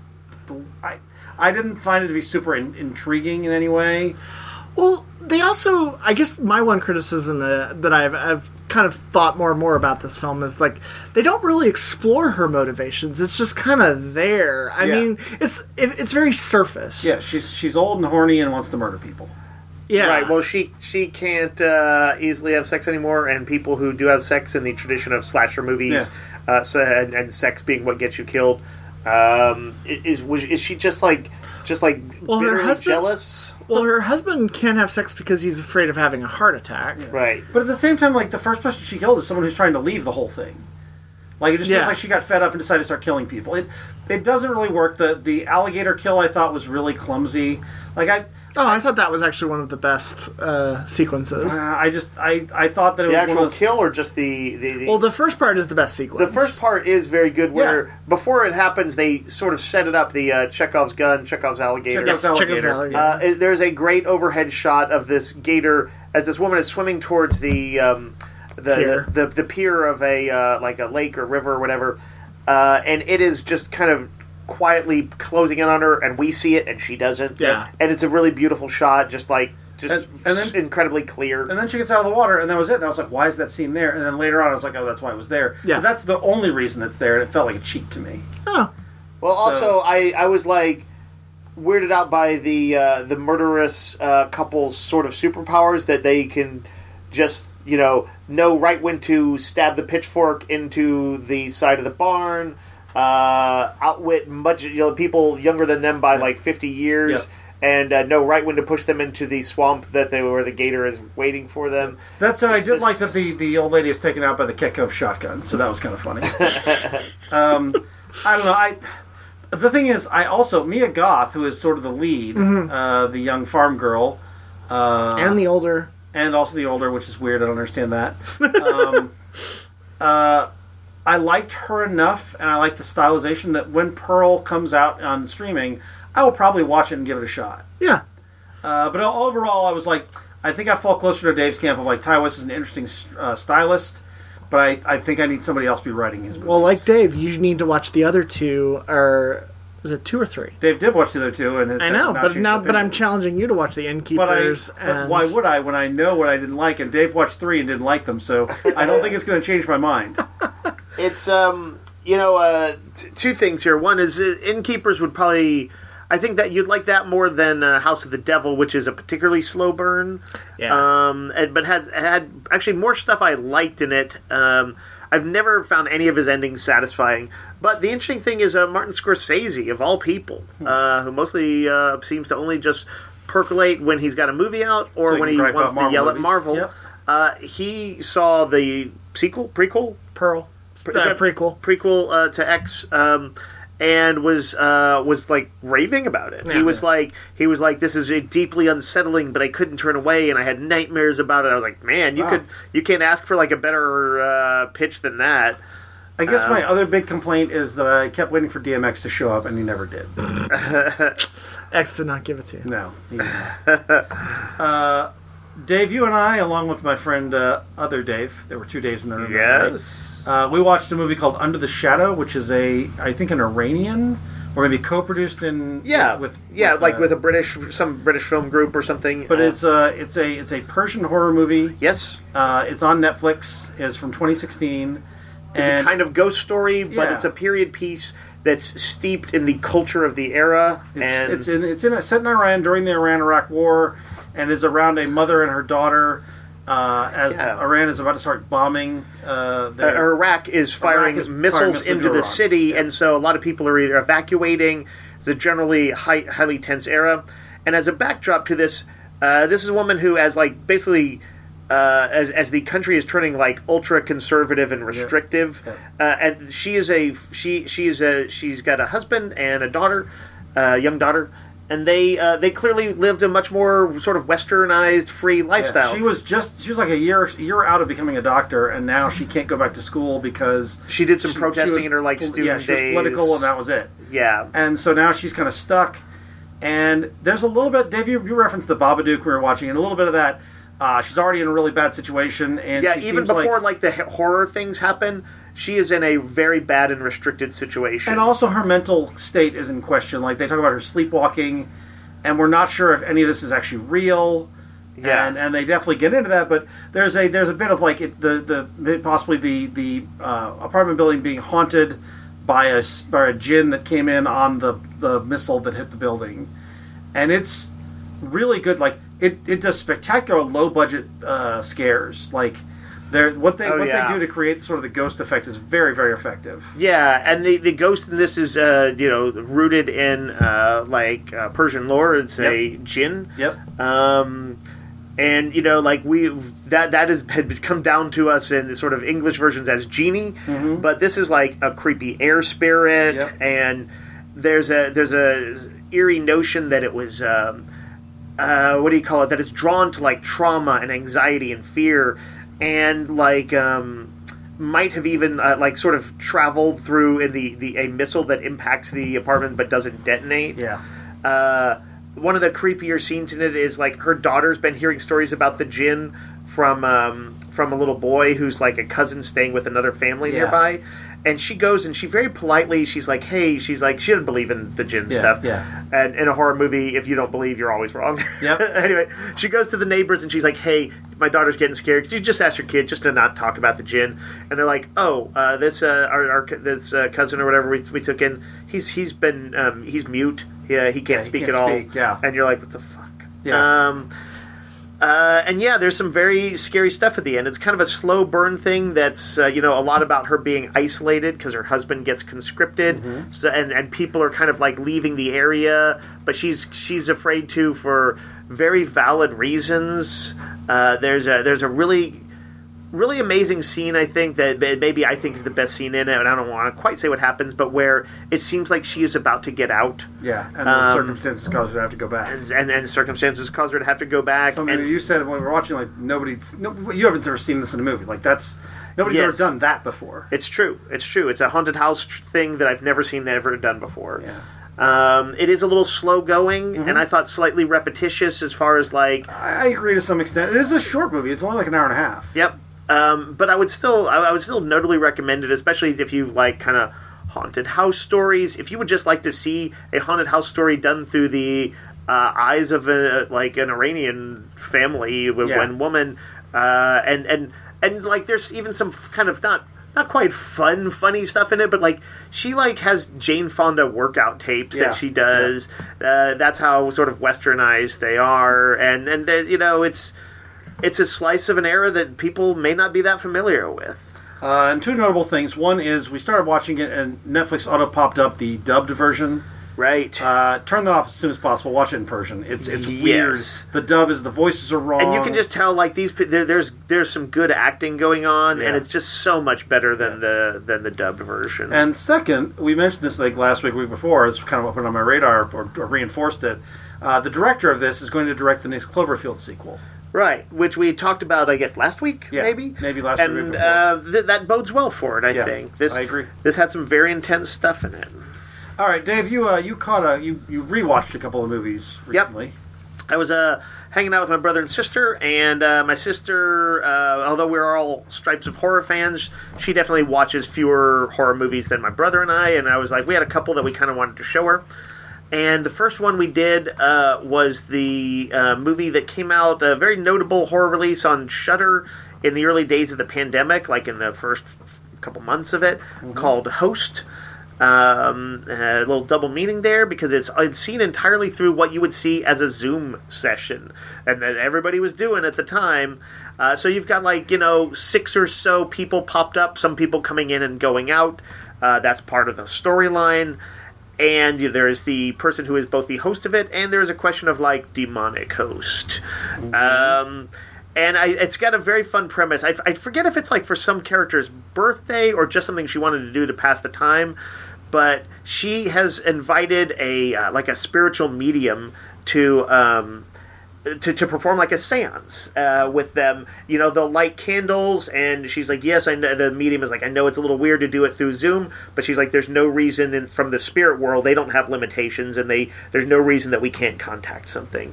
I I didn't find it to be super in, intriguing in any way. Well, they also, I guess, my one criticism uh, that I've, I've kind of thought more and more about this film is like they don't really explore her motivations. It's just kind of there. I Yeah. mean, it's it, it's very surface. Yeah, she's she's old and horny and wants to murder people. Yeah. Right. Well, she she can't uh, easily have sex anymore, and people who do have sex in the tradition of slasher movies, uh, so, and, and sex being what gets you killed, um, is was, is she just like just like Well, her bitterly husband- jealous? Well, her husband can't have sex because he's afraid of having a heart attack. Right. But at the same time, like the first person she killed is someone who's trying to leave the whole thing. Like it just Yeah. feels like she got fed up and decided to start killing people. It it doesn't really work. The the alligator kill I thought was really clumsy. Like I. Oh, I thought that was actually one of the best uh, sequences. Uh, I just I, I thought that it The was actual one of those, kill, or just the the, the Well, the first part is the best The sequence. first part is very good. Where Yeah. before it happens, they sort of set it up. The uh, Chekhov's gun, Chekhov's alligator. Chekhov's Yes, alligator. Chekhov's alligator. Uh, it- there's a great overhead shot of this gator as this woman is swimming towards the um, the, Pier. the the pier of a uh, like a lake or river or whatever, uh, and it is just kind of quietly closing in on her, and we see it, and she doesn't. Yeah. and it's a really beautiful shot, just like just And- and then- incredibly clear. And then she gets out of the water, and that was it. And I was like, why is that scene there? And then later on, I was like, oh, that's why it was there. Yeah. But that's the only reason it's there, and it felt like a cheat to me. Oh, Well, So- also, I, I was like weirded out by the uh, the murderous uh, couple's sort of superpowers that they can just you know know right when to stab the pitchfork into the side of the barn, uh, outwit much you know people younger than them by like fifty years. Yep. And uh, know right when to push them into the swamp that they where the gator is waiting for them. That said, I It's did just- like that the, the old lady is taken out by the Ketco shotgun, so that was kind of funny. um, I don't know. I the thing is, I also Mia Goth, who is sort of the lead, uh, the young farm girl, uh, and the older. and also the older, which is weird. I don't understand that. Um, uh, I liked her enough, and I like the stylization that when Pearl comes out on streaming, I will probably watch it and give it a shot. Yeah. Uh, but overall, I was like, I think I fall closer to Dave's camp of like, Ty West is an interesting uh, stylist, but I, I think I need somebody else to be writing his movies. Well, like Dave, you need to watch the other two, or is it two or three? Dave did watch the other two, and I know, but now, but I'm challenging you to watch the Innkeepers. But, I, but and... why would I when I know what I didn't like? And Dave watched three and didn't like them, so I don't think it's going to change my mind. It's um, you know, uh, t- two things here. One is uh, Innkeepers would probably. I think that you'd like that more than uh, House of the Devil, which is a particularly slow burn. Yeah. Um, and, but had had actually more stuff I liked in it. Um, I've never found any of his endings satisfying. But the interesting thing is uh, Martin Scorsese, of all people, uh, who mostly uh, seems to only just percolate when he's got a movie out or So when he he can gripe wants about to yell Marvel at Marvel. movies. Yep. Uh, he saw the sequel, prequel, Pearl. Is Uh, that prequel. prequel uh, to X, um, and was uh, was like raving about it. Yeah. he was like, he was like, this is uh, deeply unsettling, but I couldn't turn away, and I had nightmares about it. I was like, man, you Wow. could, you can't ask for like a better uh, pitch than that. I guess Um, my other big complaint is that I kept waiting for D M X to show up, and he never did. X did not give it to you. No. He did not. uh, Dave, you and I, along with my friend uh, other Dave, there were two Daves in the room. that night, Yes. Uh, we watched a movie called Under the Shadow, which is a, I think, an Iranian, or maybe co-produced in Yeah, with yeah, with, like uh, with a British, some British film group or something. But Uh, it's uh, it's a it's a Persian horror movie. yes, Uh, it's on Netflix. It's from twenty sixteen. it's a kind of ghost story, but Yeah. it's a period piece that's steeped in the culture of the era. It's, and it's in it's in a, set in Iran during the Iran-Iraq War, and is around a mother and her daughter uh, as Yeah. Iran is about to start bombing. Uh, Uh, their, Iraq is firing is firing missiles missiles into into the Iran. city, Yeah. and so a lot of people are either evacuating. It's a generally high, highly tense era, and as a backdrop to this, uh, this is a woman who, as like basically, uh, as as the country is turning like ultra conservative and restrictive, Yeah. Uh, and she is a she she is a she's got a husband and a daughter, uh, young daughter. And they uh, they clearly lived a much more sort of westernized, free lifestyle. She was just she was like a year year out of becoming a doctor, and now she can't go back to school because She did some she- protesting she was- in her, like, student yeah, she days. was political, and that was it. yeah, And so now she's kind of stuck. And there's a little bit, Dave, you, you referenced the Babadook we were watching, and a little bit of that. Uh, she's already in a really bad situation, and yeah. she Even seems before like, like the h- horror things happen, she is in a very bad and restricted situation. and also her mental state is in question. Like they talk about her sleepwalking, and we're not sure if any of this is actually real. Yeah. and, and they definitely get into that. But there's a there's a bit of like it, the the possibly the the uh, apartment building being haunted by a s- by a djinn that came in on the the missile that hit the building, and it's really good. Like it, it does spectacular low budget uh, scares. Like they're what they Oh, what yeah. they do to create sort of the ghost effect is very very effective. Yeah, and the, the ghost in this is uh, you know rooted in uh, like uh, Persian lore. It's a jinn. Yep. Um, and you know, like we that that has had come down to us in the sort of English versions as genie, but this is like a creepy air spirit, Yep. and there's a there's a eerie notion that it was. Um, uh, what do you call it? That it's drawn to like trauma and anxiety and fear, and like um, might have even uh, like sort of traveled through in the, the a missile that impacts the apartment but doesn't detonate. Yeah. Uh, one of the creepier scenes in it is like her daughter's been hearing stories about the djinn from um, from a little boy who's like a cousin staying with another family Yeah. nearby. And she goes and she very politely, she's like, hey, she's like, she doesn't believe in the djinn Yeah, stuff. yeah. And in a horror movie, if you don't believe, you're always wrong. Yep. Anyway, she goes to the neighbors and she's like, hey, my daughter's getting scared. Could you just ask your kid just to not talk about the djinn? And they're like, oh, uh, this uh, our, our this uh, cousin or whatever we, we took in, he's he's been um, he's mute. Yeah, he can't Yeah, he speak can't at all. speak, yeah. And you're like, what the fuck? Yeah. Um, uh, and yeah, there's some very scary stuff at the end. It's kind of a slow burn thing that's, uh, you know, a lot about her being isolated because her husband gets conscripted. Mm-hmm. So, and, and people are kind of like leaving the area, but she's she's afraid to for very valid reasons. Uh, there's a there's a really really amazing scene, I think, that maybe I think is the best scene in it, and I don't want to quite say what happens, but where it seems like she is about to get out. Yeah, and Um, the circumstances cause her to have to go back. And, and, and circumstances cause her to have to go back. Something and, that you said when we were watching, like, nobody, no, you haven't ever seen this in a movie. Like, that's, nobody's Yes. ever done that before. It's true. It's true. It's a haunted house tr- thing that I've never seen ever done before. Yeah. Um, it is a little slow going, Mm-hmm. and I thought slightly repetitious as far as like, I, I agree to some extent. It is a short movie. It's only like an hour and a half. yep. Um, but I would still, I, I would still notably recommend it, especially if you like kind of haunted house stories. If you would just like to see a haunted house story done through the uh, eyes of a like an Iranian family, with Yeah. one woman, uh, and and and like there's even some kind of not. Not quite fun, funny stuff in it, but like she like has Jane Fonda workout tapes Yeah. that she does. Uh, that's how sort of westernized they are, and and uh, you know it's it's a slice of an era that people may not be that familiar with. Uh, and two notable things. One is we started watching it, and Netflix auto popped up the dubbed version. Right. Uh, turn that off as soon as possible. Watch it in Persian. It's it's Yes. weird. The dub is the voices are wrong, and you can just tell, like these, pe- there, there's there's some good acting going on, Yeah. and it's just so much better than Yeah. the than the dubbed version. And second, we mentioned this like last week, week before. It's kind of what put on my radar or, or reinforced it. Uh, the director of this is going to direct the next Cloverfield sequel. right, which we talked about, I guess, last week, Yeah, maybe, maybe last week, and maybe before. uh, th- that bodes well for it. I Yeah, think this. I agree. This had some very intense stuff in it. All right, Dave, you uh, you caught a you you rewatched a couple of movies recently. I was uh, hanging out with my brother and sister, and uh, my sister, uh, although we're all Stripes of Horror fans, she definitely watches fewer horror movies than my brother and I, and I was like, we had a couple that we kind of wanted to show her. And the first one we did uh, was the uh, movie that came out, a very notable horror release on Shudder in the early days of the pandemic, like in the first couple months of it, called Host. Um, a little double meaning there because it's, it's seen entirely through what you would see as a Zoom session, and that everybody was doing at the time. Uh, so you've got like you know six or so people popped up, some people coming in and going out. Uh, that's part of the storyline, and you know, there is the person who is both the host of it, and there is a question of like demonic host. Um, And I, it's got a very fun premise. I, I forget if it's like for some character's birthday or just something she wanted to do to pass the time. But she has invited a uh, like a spiritual medium to um, to to perform like a seance uh, with them. You know, they'll light candles, and she's like, "Yes, I know." The medium is like, "I know it's a little weird to do it through Zoom," but she's like, "There's no reason in, from the spirit world. They don't have limitations, and they there's no reason that we can't contact something."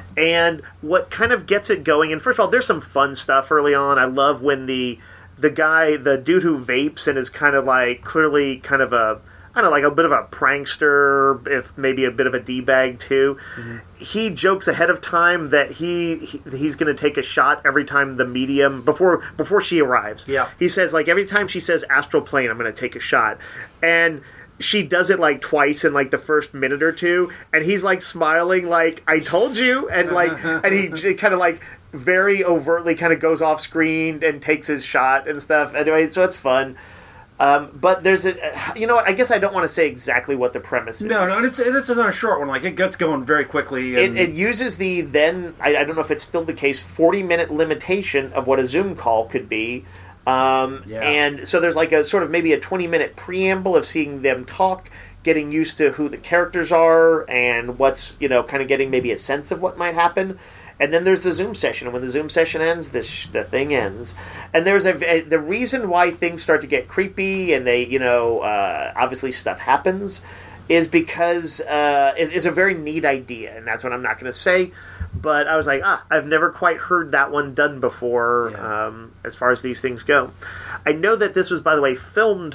And what kind of gets it going, and first of all, there's some fun stuff early on. I love when the the guy, the dude who vapes and is kind of like clearly kind of a, I don't know, like a bit of a prankster, if maybe a bit of a D-bag too. Mm-hmm. He jokes ahead of time that he, he he's going to take a shot every time the medium, before before she arrives. Yeah. He says, like, every time she says astral plane, I'm going to take a shot. And she does it like twice in like the first minute or two, and he's like smiling like, I told you, and like and he kind of like very overtly kind of goes off screen and takes his shot and stuff. Anyway, so it's fun. Um, but there's a, you know what, I guess I don't want to say exactly what the premise is. No, no, and it's, and it's not a short one. Like, it gets going very quickly. And It, it uses the then, I, I don't know if it's still the case, forty minute limitation of what a Zoom call could be. Um, Yeah. And so there's like a sort of maybe a twenty minute preamble of seeing them talk, getting used to who the characters are and what's, you know, kind of getting maybe a sense of what might happen. And then there's the Zoom session, and when the Zoom session ends, this the thing ends. And there's a, a the reason why things start to get creepy, and they, you know, uh, obviously stuff happens, is because uh, is, is a very neat idea, and that's what I'm not going to say. But I was like, ah, I've never quite heard that one done before, Yeah. um, as far as these things go. I know that this was, by the way, filmed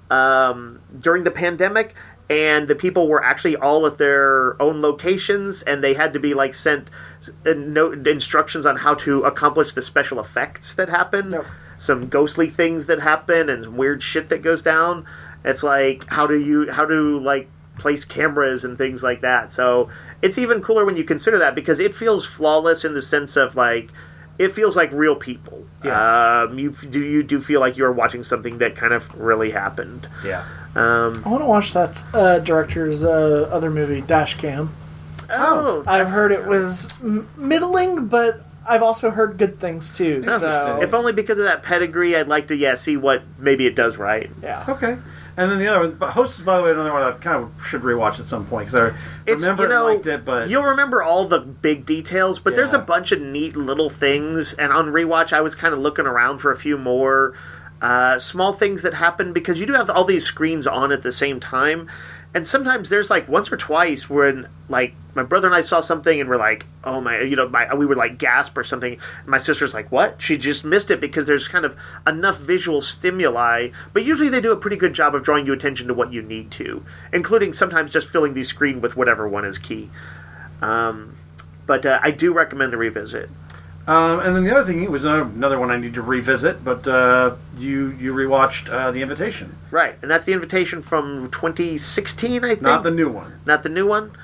um, during the pandemic, and the people were actually all at their own locations, and they had to be like sent uh, no, instructions on how to accomplish the special effects that happen, Nope. some ghostly things that happen, and some weird shit that goes down. It's like, how do you, how do like place cameras and things like that. So it's even cooler when you consider that, because it feels flawless in the sense of like, it feels like real people. Yeah. Um, you do you do feel like you're watching something that kind of really happened. yeah. Um, I want to watch that uh, director's uh, other movie, Dash Cam. oh, I've heard it was m- middling, but I've also heard good things too. So If only because of that pedigree, I'd like to yeah see what maybe it does right. yeah. Okay. And then the other one, but Host is, by the way, another one I kind of should rewatch at some point, because I It's, remember you know, and liked it, but... You'll remember all the big details, but there's a Yeah. bunch of neat little things, and on rewatch I was kind of looking around for a few more uh, small things that happen, because you do have all these screens on at the same time, and sometimes there's like once or twice when like my brother and I saw something and we're like, oh my, you know, my, we would like gasp or something, and my sister's like, what? She just missed it, because there's kind of enough visual stimuli, but usually they do a pretty good job of drawing you attention to what you need to, including sometimes just filling the screen with whatever one is key. Um, but uh, I do recommend the revisit. Um, and then the other thing was another, another one I need to revisit, but uh, you you rewatched uh, The Invitation. Right, and that's The Invitation from twenty sixteen, I think. Not the new one. Not the new one.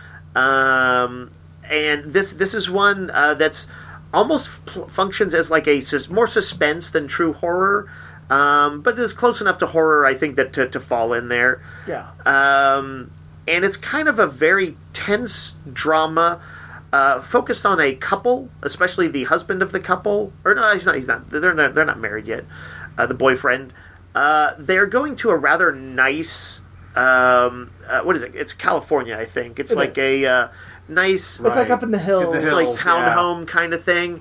Um, and this this is one uh, that's almost f- functions as like a sus- more suspense than true horror, um, but is close enough to horror, I think, that to, to fall in there. Yeah. Um, and it's kind of a very tense drama, uh, focused on a couple, especially the husband of the couple. Or no, he's not. He's not. They're not. They're not married yet. Uh, the boyfriend. Uh, they're going to a rather nice. Um, uh, what is it? It's California, I think. It's It like is. a uh, nice. It's like up in the hills. In the It's like hills, townhome kind of thing.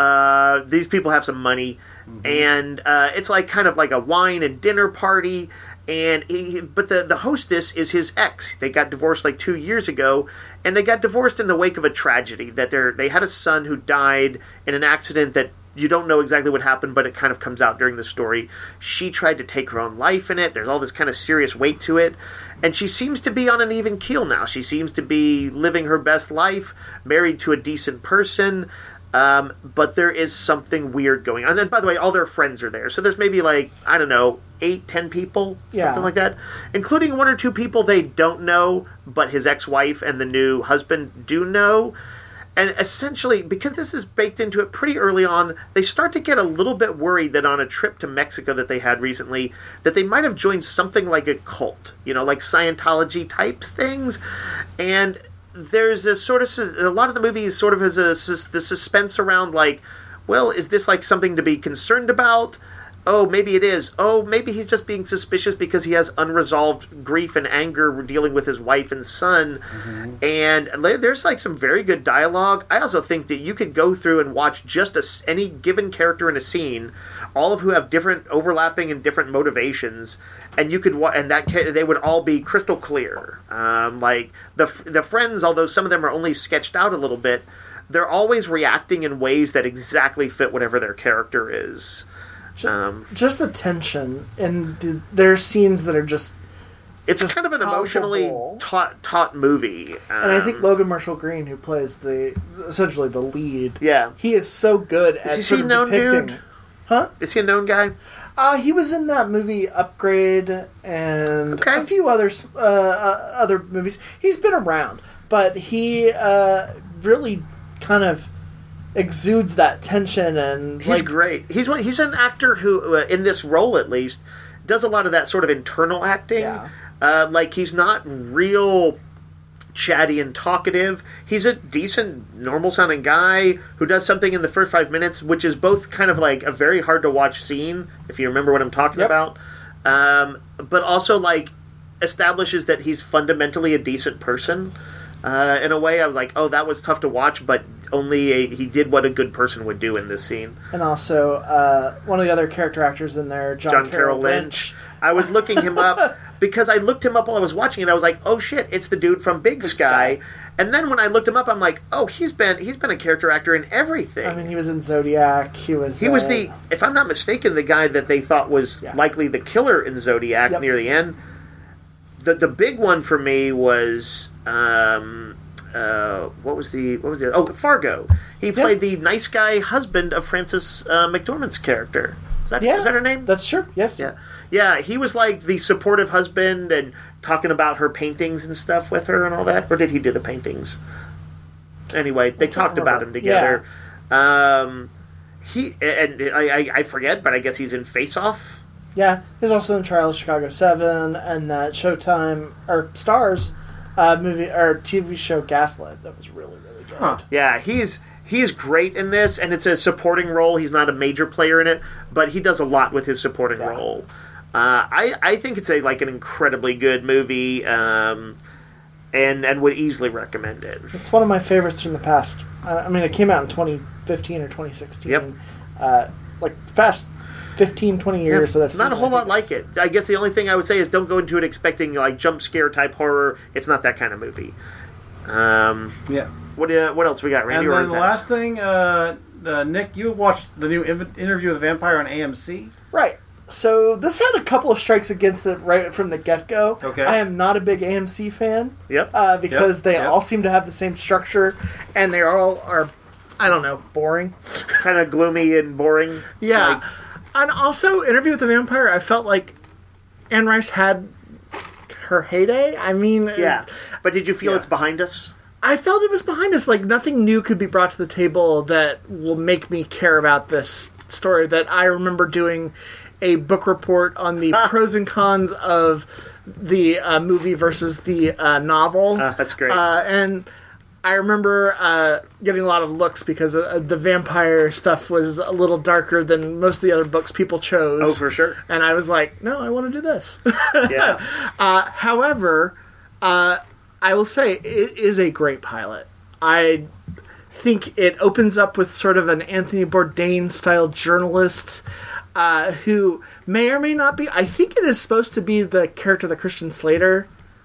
Uh, these people have some money, and uh, it's like kind of like a wine and dinner party. And he, but the the hostess is his ex. They got divorced like two years ago, and they got divorced in the wake of a tragedy. That they they had a son who died in an accident that you don't know exactly what happened, but it kind of comes out during the story. She tried to take her own life in it. There's all this kind of serious weight to it. And she seems to be on an even keel now. She seems to be living her best life, married to a decent person. Um, but there is something weird going on. And by the way, all their friends are there. So there's maybe like, I don't know, eight, ten people, Yeah. something like that. Including one or two people they don't know, but his ex-wife and the new husband do know. And essentially, because this is baked into it pretty early on, they start to get a little bit worried that on a trip to Mexico that they had recently, that they might have joined something like a cult, you know, like Scientology types things. And there's this sort of, a lot of the movie is sort of has a, the suspense around like, well, is this like something to be concerned about? Oh, maybe it is. Oh, maybe he's just being suspicious because he has unresolved grief and anger dealing with his wife and son. Mm-hmm. And there's like some very good dialogue. I also think that you could go through and watch just a, any given character in a scene, all of who have different overlapping and different motivations, and you could wa- and that they would all be crystal clear. Um, like the the friends, although some of them are only sketched out a little bit, they're always reacting in ways that exactly fit whatever their character is. Um, just the tension, and the, there are scenes that are just, it's just kind of an emotionally palpable. taut, taut movie. Um, and I think Logan Marshall Green, who plays the essentially the lead, yeah, he is so good at he sort of known depicting. dude? Huh? Is he a known guy? Uh, he was in that movie Upgrade and Okay. a few other uh, uh, other movies. He's been around, but he uh, really kind of exudes that tension and He's like great. He's one, he's an actor who, uh, in this role at least, does a lot of that sort of internal acting. Yeah. Uh, like he's not real chatty and talkative. He's a decent, normal-sounding guy who does something in the first five minutes, which is both kind of like a very hard-to-watch scene, if you remember what I'm talking Yep. about, um, but also like establishes that he's fundamentally a decent person. Uh, in a way, I was like, oh, that was tough to watch, but only a, he did what a good person would do in this scene. and also uh, one of the other character actors in there, John, John Carroll Carroll Lynch. Lynch. I was looking him up because I looked him up while I was watching it. I was like, "Oh shit, it's the dude from Big, Big Sky. Sky. And then when I looked him up, I'm like, "Oh, he's been he's been a character actor in everything." I mean, he was in Zodiac. He was. he was uh, the, if I'm not mistaken, the guy that they thought was Yeah. likely the killer in Zodiac Yep. near the end. The the big one for me was um, uh, what was the what was the oh Fargo. He played the nice guy husband of Frances uh, McDormand's character. Is that Yeah, is that her name? That's true. Yes. Yeah. Yeah, he was like the supportive husband and talking about her paintings and stuff with her and all that. Or did he do the paintings? Anyway, they talked about him together. Um, he and I, I, I forget, but I guess he's in Face Off. Yeah. He's also in Trial of Chicago Seven and that Showtime or Stars uh, movie or T V show Gaslit. That was really really good. Huh. Yeah, he's he's great in this, and it's a supporting role. He's not a major player in it, but he does a lot with his supporting Yeah. role. Uh, I I think it's a like an incredibly good movie, um, and and would easily recommend it. It's one of my favorites from the past. Uh, I mean, it came out in twenty fifteen or twenty sixteen. Yep. Uh, like the past fifteen, twenty years that I've seen Not a whole I lot think like it's- it. I guess the only thing I would say is don't go into it expecting like jump scare type horror. It's not that kind of movie. Um, Yeah. what uh, what else we got, Randy? And Or then is the that- last thing, uh, uh, Nick, you watched the new inv- Interview with the Vampire on A M C. Right. So this had a couple of strikes against it right from the get-go. Okay. I am not a big A M C fan. Yep. Uh, because Yep, they yep. all seem to have the same structure, and they all are, I don't know, boring. Kind of gloomy and boring. Yeah. Like, And also, Interview with the Vampire, I felt like Anne Rice had her heyday. I mean, yeah. But did you feel Yeah. it's behind us? I felt it was behind us. Like, nothing new could be brought to the table that will make me care about this story. That I remember doing a book report on the pros and cons of the uh, movie versus the uh, novel. Uh, that's great. Uh, and I remember uh, getting a lot of looks because uh, the vampire stuff was a little darker than most of the other books people chose. Oh, for sure. And I was like, no, I want to do this. Yeah. Uh, however, uh, I will say it is a great pilot. I think it opens up with sort of an Anthony Bourdain style journalist uh, who may or may not be. I think it is supposed to be the character that Christian Slater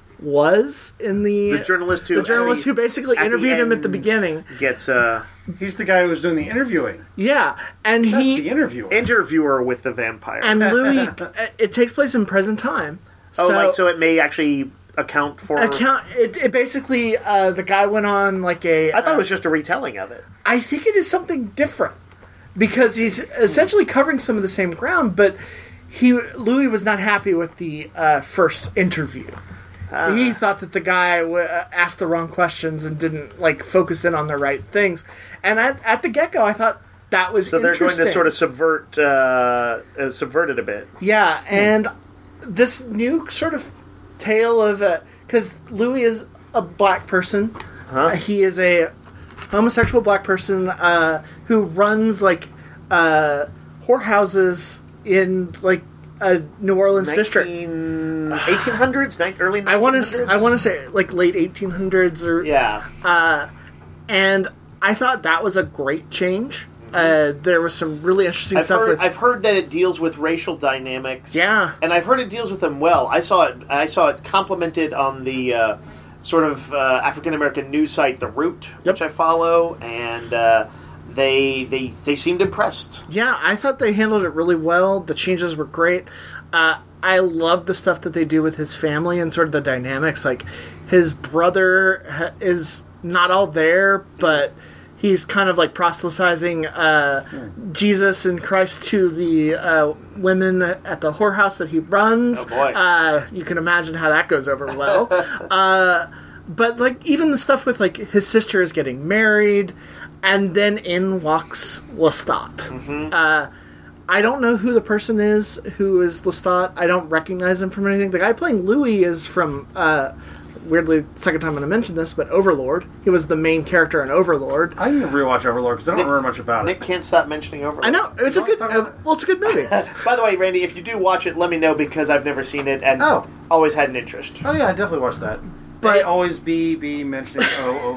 was in the The journalist who the journalist at the- who basically at the interviewed him at the end beginning. Gets uh, He's the guy who was doing the interviewing. Yeah, and That's he the interviewer. interviewer with the vampire. and Louis. It takes place in present time. oh, like so it may actually account for. account it, it basically uh, the guy went on like a I thought uh, it was just a retelling of it. I think it is something different because he's essentially covering some of the same ground, but he Louis was not happy with the uh, first interview. Ah. He thought that the guy w- uh, asked the wrong questions and didn't like focus in on the right things. And at, at the get go, I thought that was So they're going interesting. to sort of subvert, uh, uh, subvert it a bit. Yeah, and this new sort of tale of because Louis is a black person. Huh? Uh, he is a homosexual black person uh, who runs like uh, whorehouses in like a New Orleans district. eighteen hundreds, early I want nineteen hundreds? to I want to say like late eighteen hundreds or Yeah. uh, and I thought that was a great change. Uh, there was some really interesting I've stuff heard, with I've heard that it deals with racial dynamics. Yeah. and I've heard it deals with them well. I saw it. I saw it complemented on the uh, sort of uh, African American news site, The Root, Yep. which I follow, and uh, they they they seemed impressed. Yeah, I thought they handled it really well. The changes were great. Uh, I love the stuff that they do with his family and sort of the dynamics. Like, his brother ha- is not all there, but he's kind of like proselytizing uh, Jesus and Christ to the uh, women at the whorehouse that he runs. Oh, boy. Uh, you can imagine how that goes over well. uh, but like even the stuff with like his sister is getting married, and then in walks Lestat. Mm-hmm. Uh, I don't know who the person is who is Lestat. I don't recognize him from anything. The guy playing Louis is from, uh, weirdly, second time I'm going to mention this, but Overlord. He was the main character in Overlord. I need to rewatch Overlord because I don't Nick- remember much about Nick it. can't stop mentioning Overlord. I know it's a You good. wanna talk Uh, about well, it's a good movie. By the way, Randy, if you do watch it, let me know because I've never seen it and Oh. always had an interest. Oh yeah, I definitely watched that. But- They always be be mentioning oh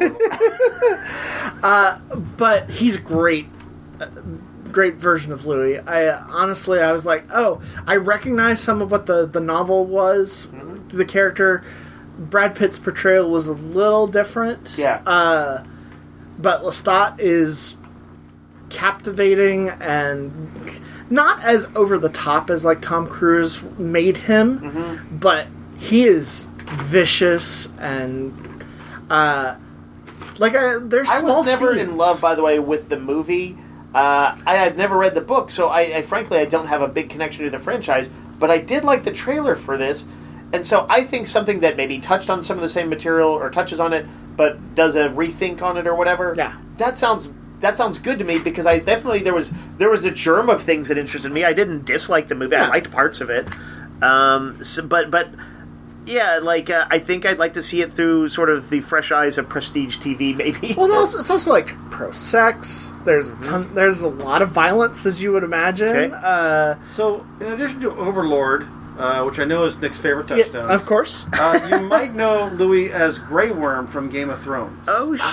Overlord. But he's great. Uh, great version of Louis. I honestly, I was like, oh, I recognize some of what the the novel was. Mm-hmm. The character, Brad Pitt's portrayal was a little different. Yeah. Uh, but Lestat is captivating and not as over the top as like Tom Cruise made him, Mm-hmm. but he is vicious and uh, like I, there's I small was never scenes. in love, by the way, with the movie. Uh, I had never read the book, so I, I frankly I don't have a big connection to the franchise. But I did like the trailer for this, and so I think something that maybe touched on some of the same material or touches on it, but does a rethink on it or whatever. Yeah. that sounds that sounds good to me because I definitely there was there was a germ of things that interested me. I didn't dislike the movie. I Yeah. liked parts of it, um, so, but but. Yeah, like, uh, I think I'd like to see it through sort of the fresh eyes of Prestige T V, maybe. Well, no, it's, it's also like pro sex. There's a ton, there's a lot of violence, as you would imagine. Okay. Uh, So, in addition to Overlord, uh, which I know is Nick's favorite yeah, touchstone, of course. uh, you might know Louis as Grey Worm from Game of Thrones. Oh, shit.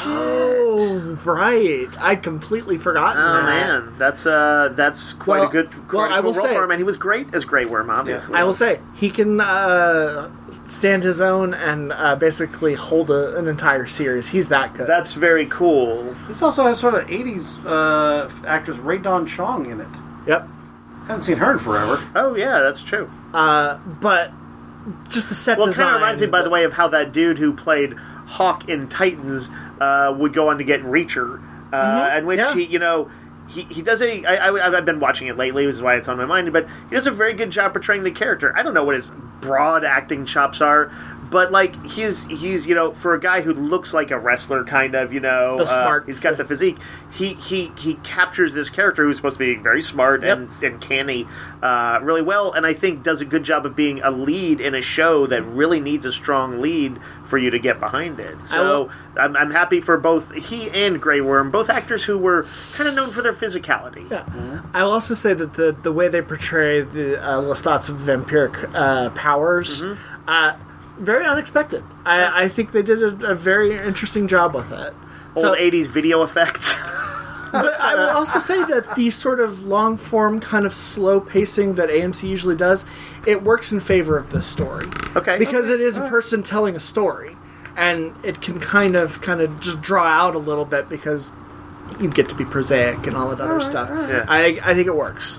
Oh, right. I'd completely forgotten Oh that. man, that's uh, that's quite Well- a good, well, quite a I cool will role say- for him, and he was great as Grey Worm, obviously. I will say he can uh, stand his own and uh, basically hold a, an entire series. He's that good. That's very cool. This also has sort of eighties uh, actress Rae Dawn Chong in it. Yep. Haven't seen her in forever. Oh yeah, that's true. Uh, but just the set Well, it design. kind of reminds me, by the way, of how that dude who played Hawk in Titans uh, would go on to get Reacher, uh, and which yeah. he, you know, he he does a. I, I, I've been watching it lately, which is why it's on my mind. But he does a very good job portraying the character. I don't know what his broad acting chops are, but like he's he's you know, for a guy who looks like a wrestler, kind of, you know, The uh, smart- he's got the physique. He he he captures this character who's supposed to be very smart Yep. and and canny uh, really well, and I think does a good job of being a lead in a show that really needs a strong lead for you to get behind it. So I'm, I'm happy for both he and Grey Worm, both actors who were kind of known for their physicality. Yeah. I will also say that the, the way they portray the uh, Lestat's vampiric uh, powers, Mm-hmm. uh, very unexpected. I, I think they did a, a very interesting job with it. Old So- eighties video effects. But I will also say that the sort of long form, kind of slow pacing that A M C usually does, it works in favor of this story. Okay. Because it is a person telling a story, and it can kind of kind of just draw out a little bit because you get to be prosaic and all that other stuff. Yeah. I I think it works.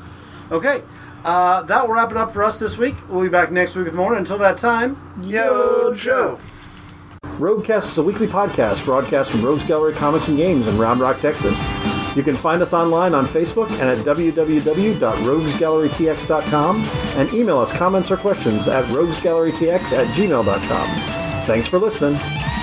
Okay, uh, that will wrap it up for us this week. We'll be back next week with more. Until that time, yo, Joe. Roguecast is a weekly podcast broadcast from Rogues Gallery Comics and Games in Round Rock, Texas. You can find us online on Facebook and at w w w dot rogues gallery t x dot com and email us comments or questions at rogues gallery t x at gmail dot com. Thanks for listening.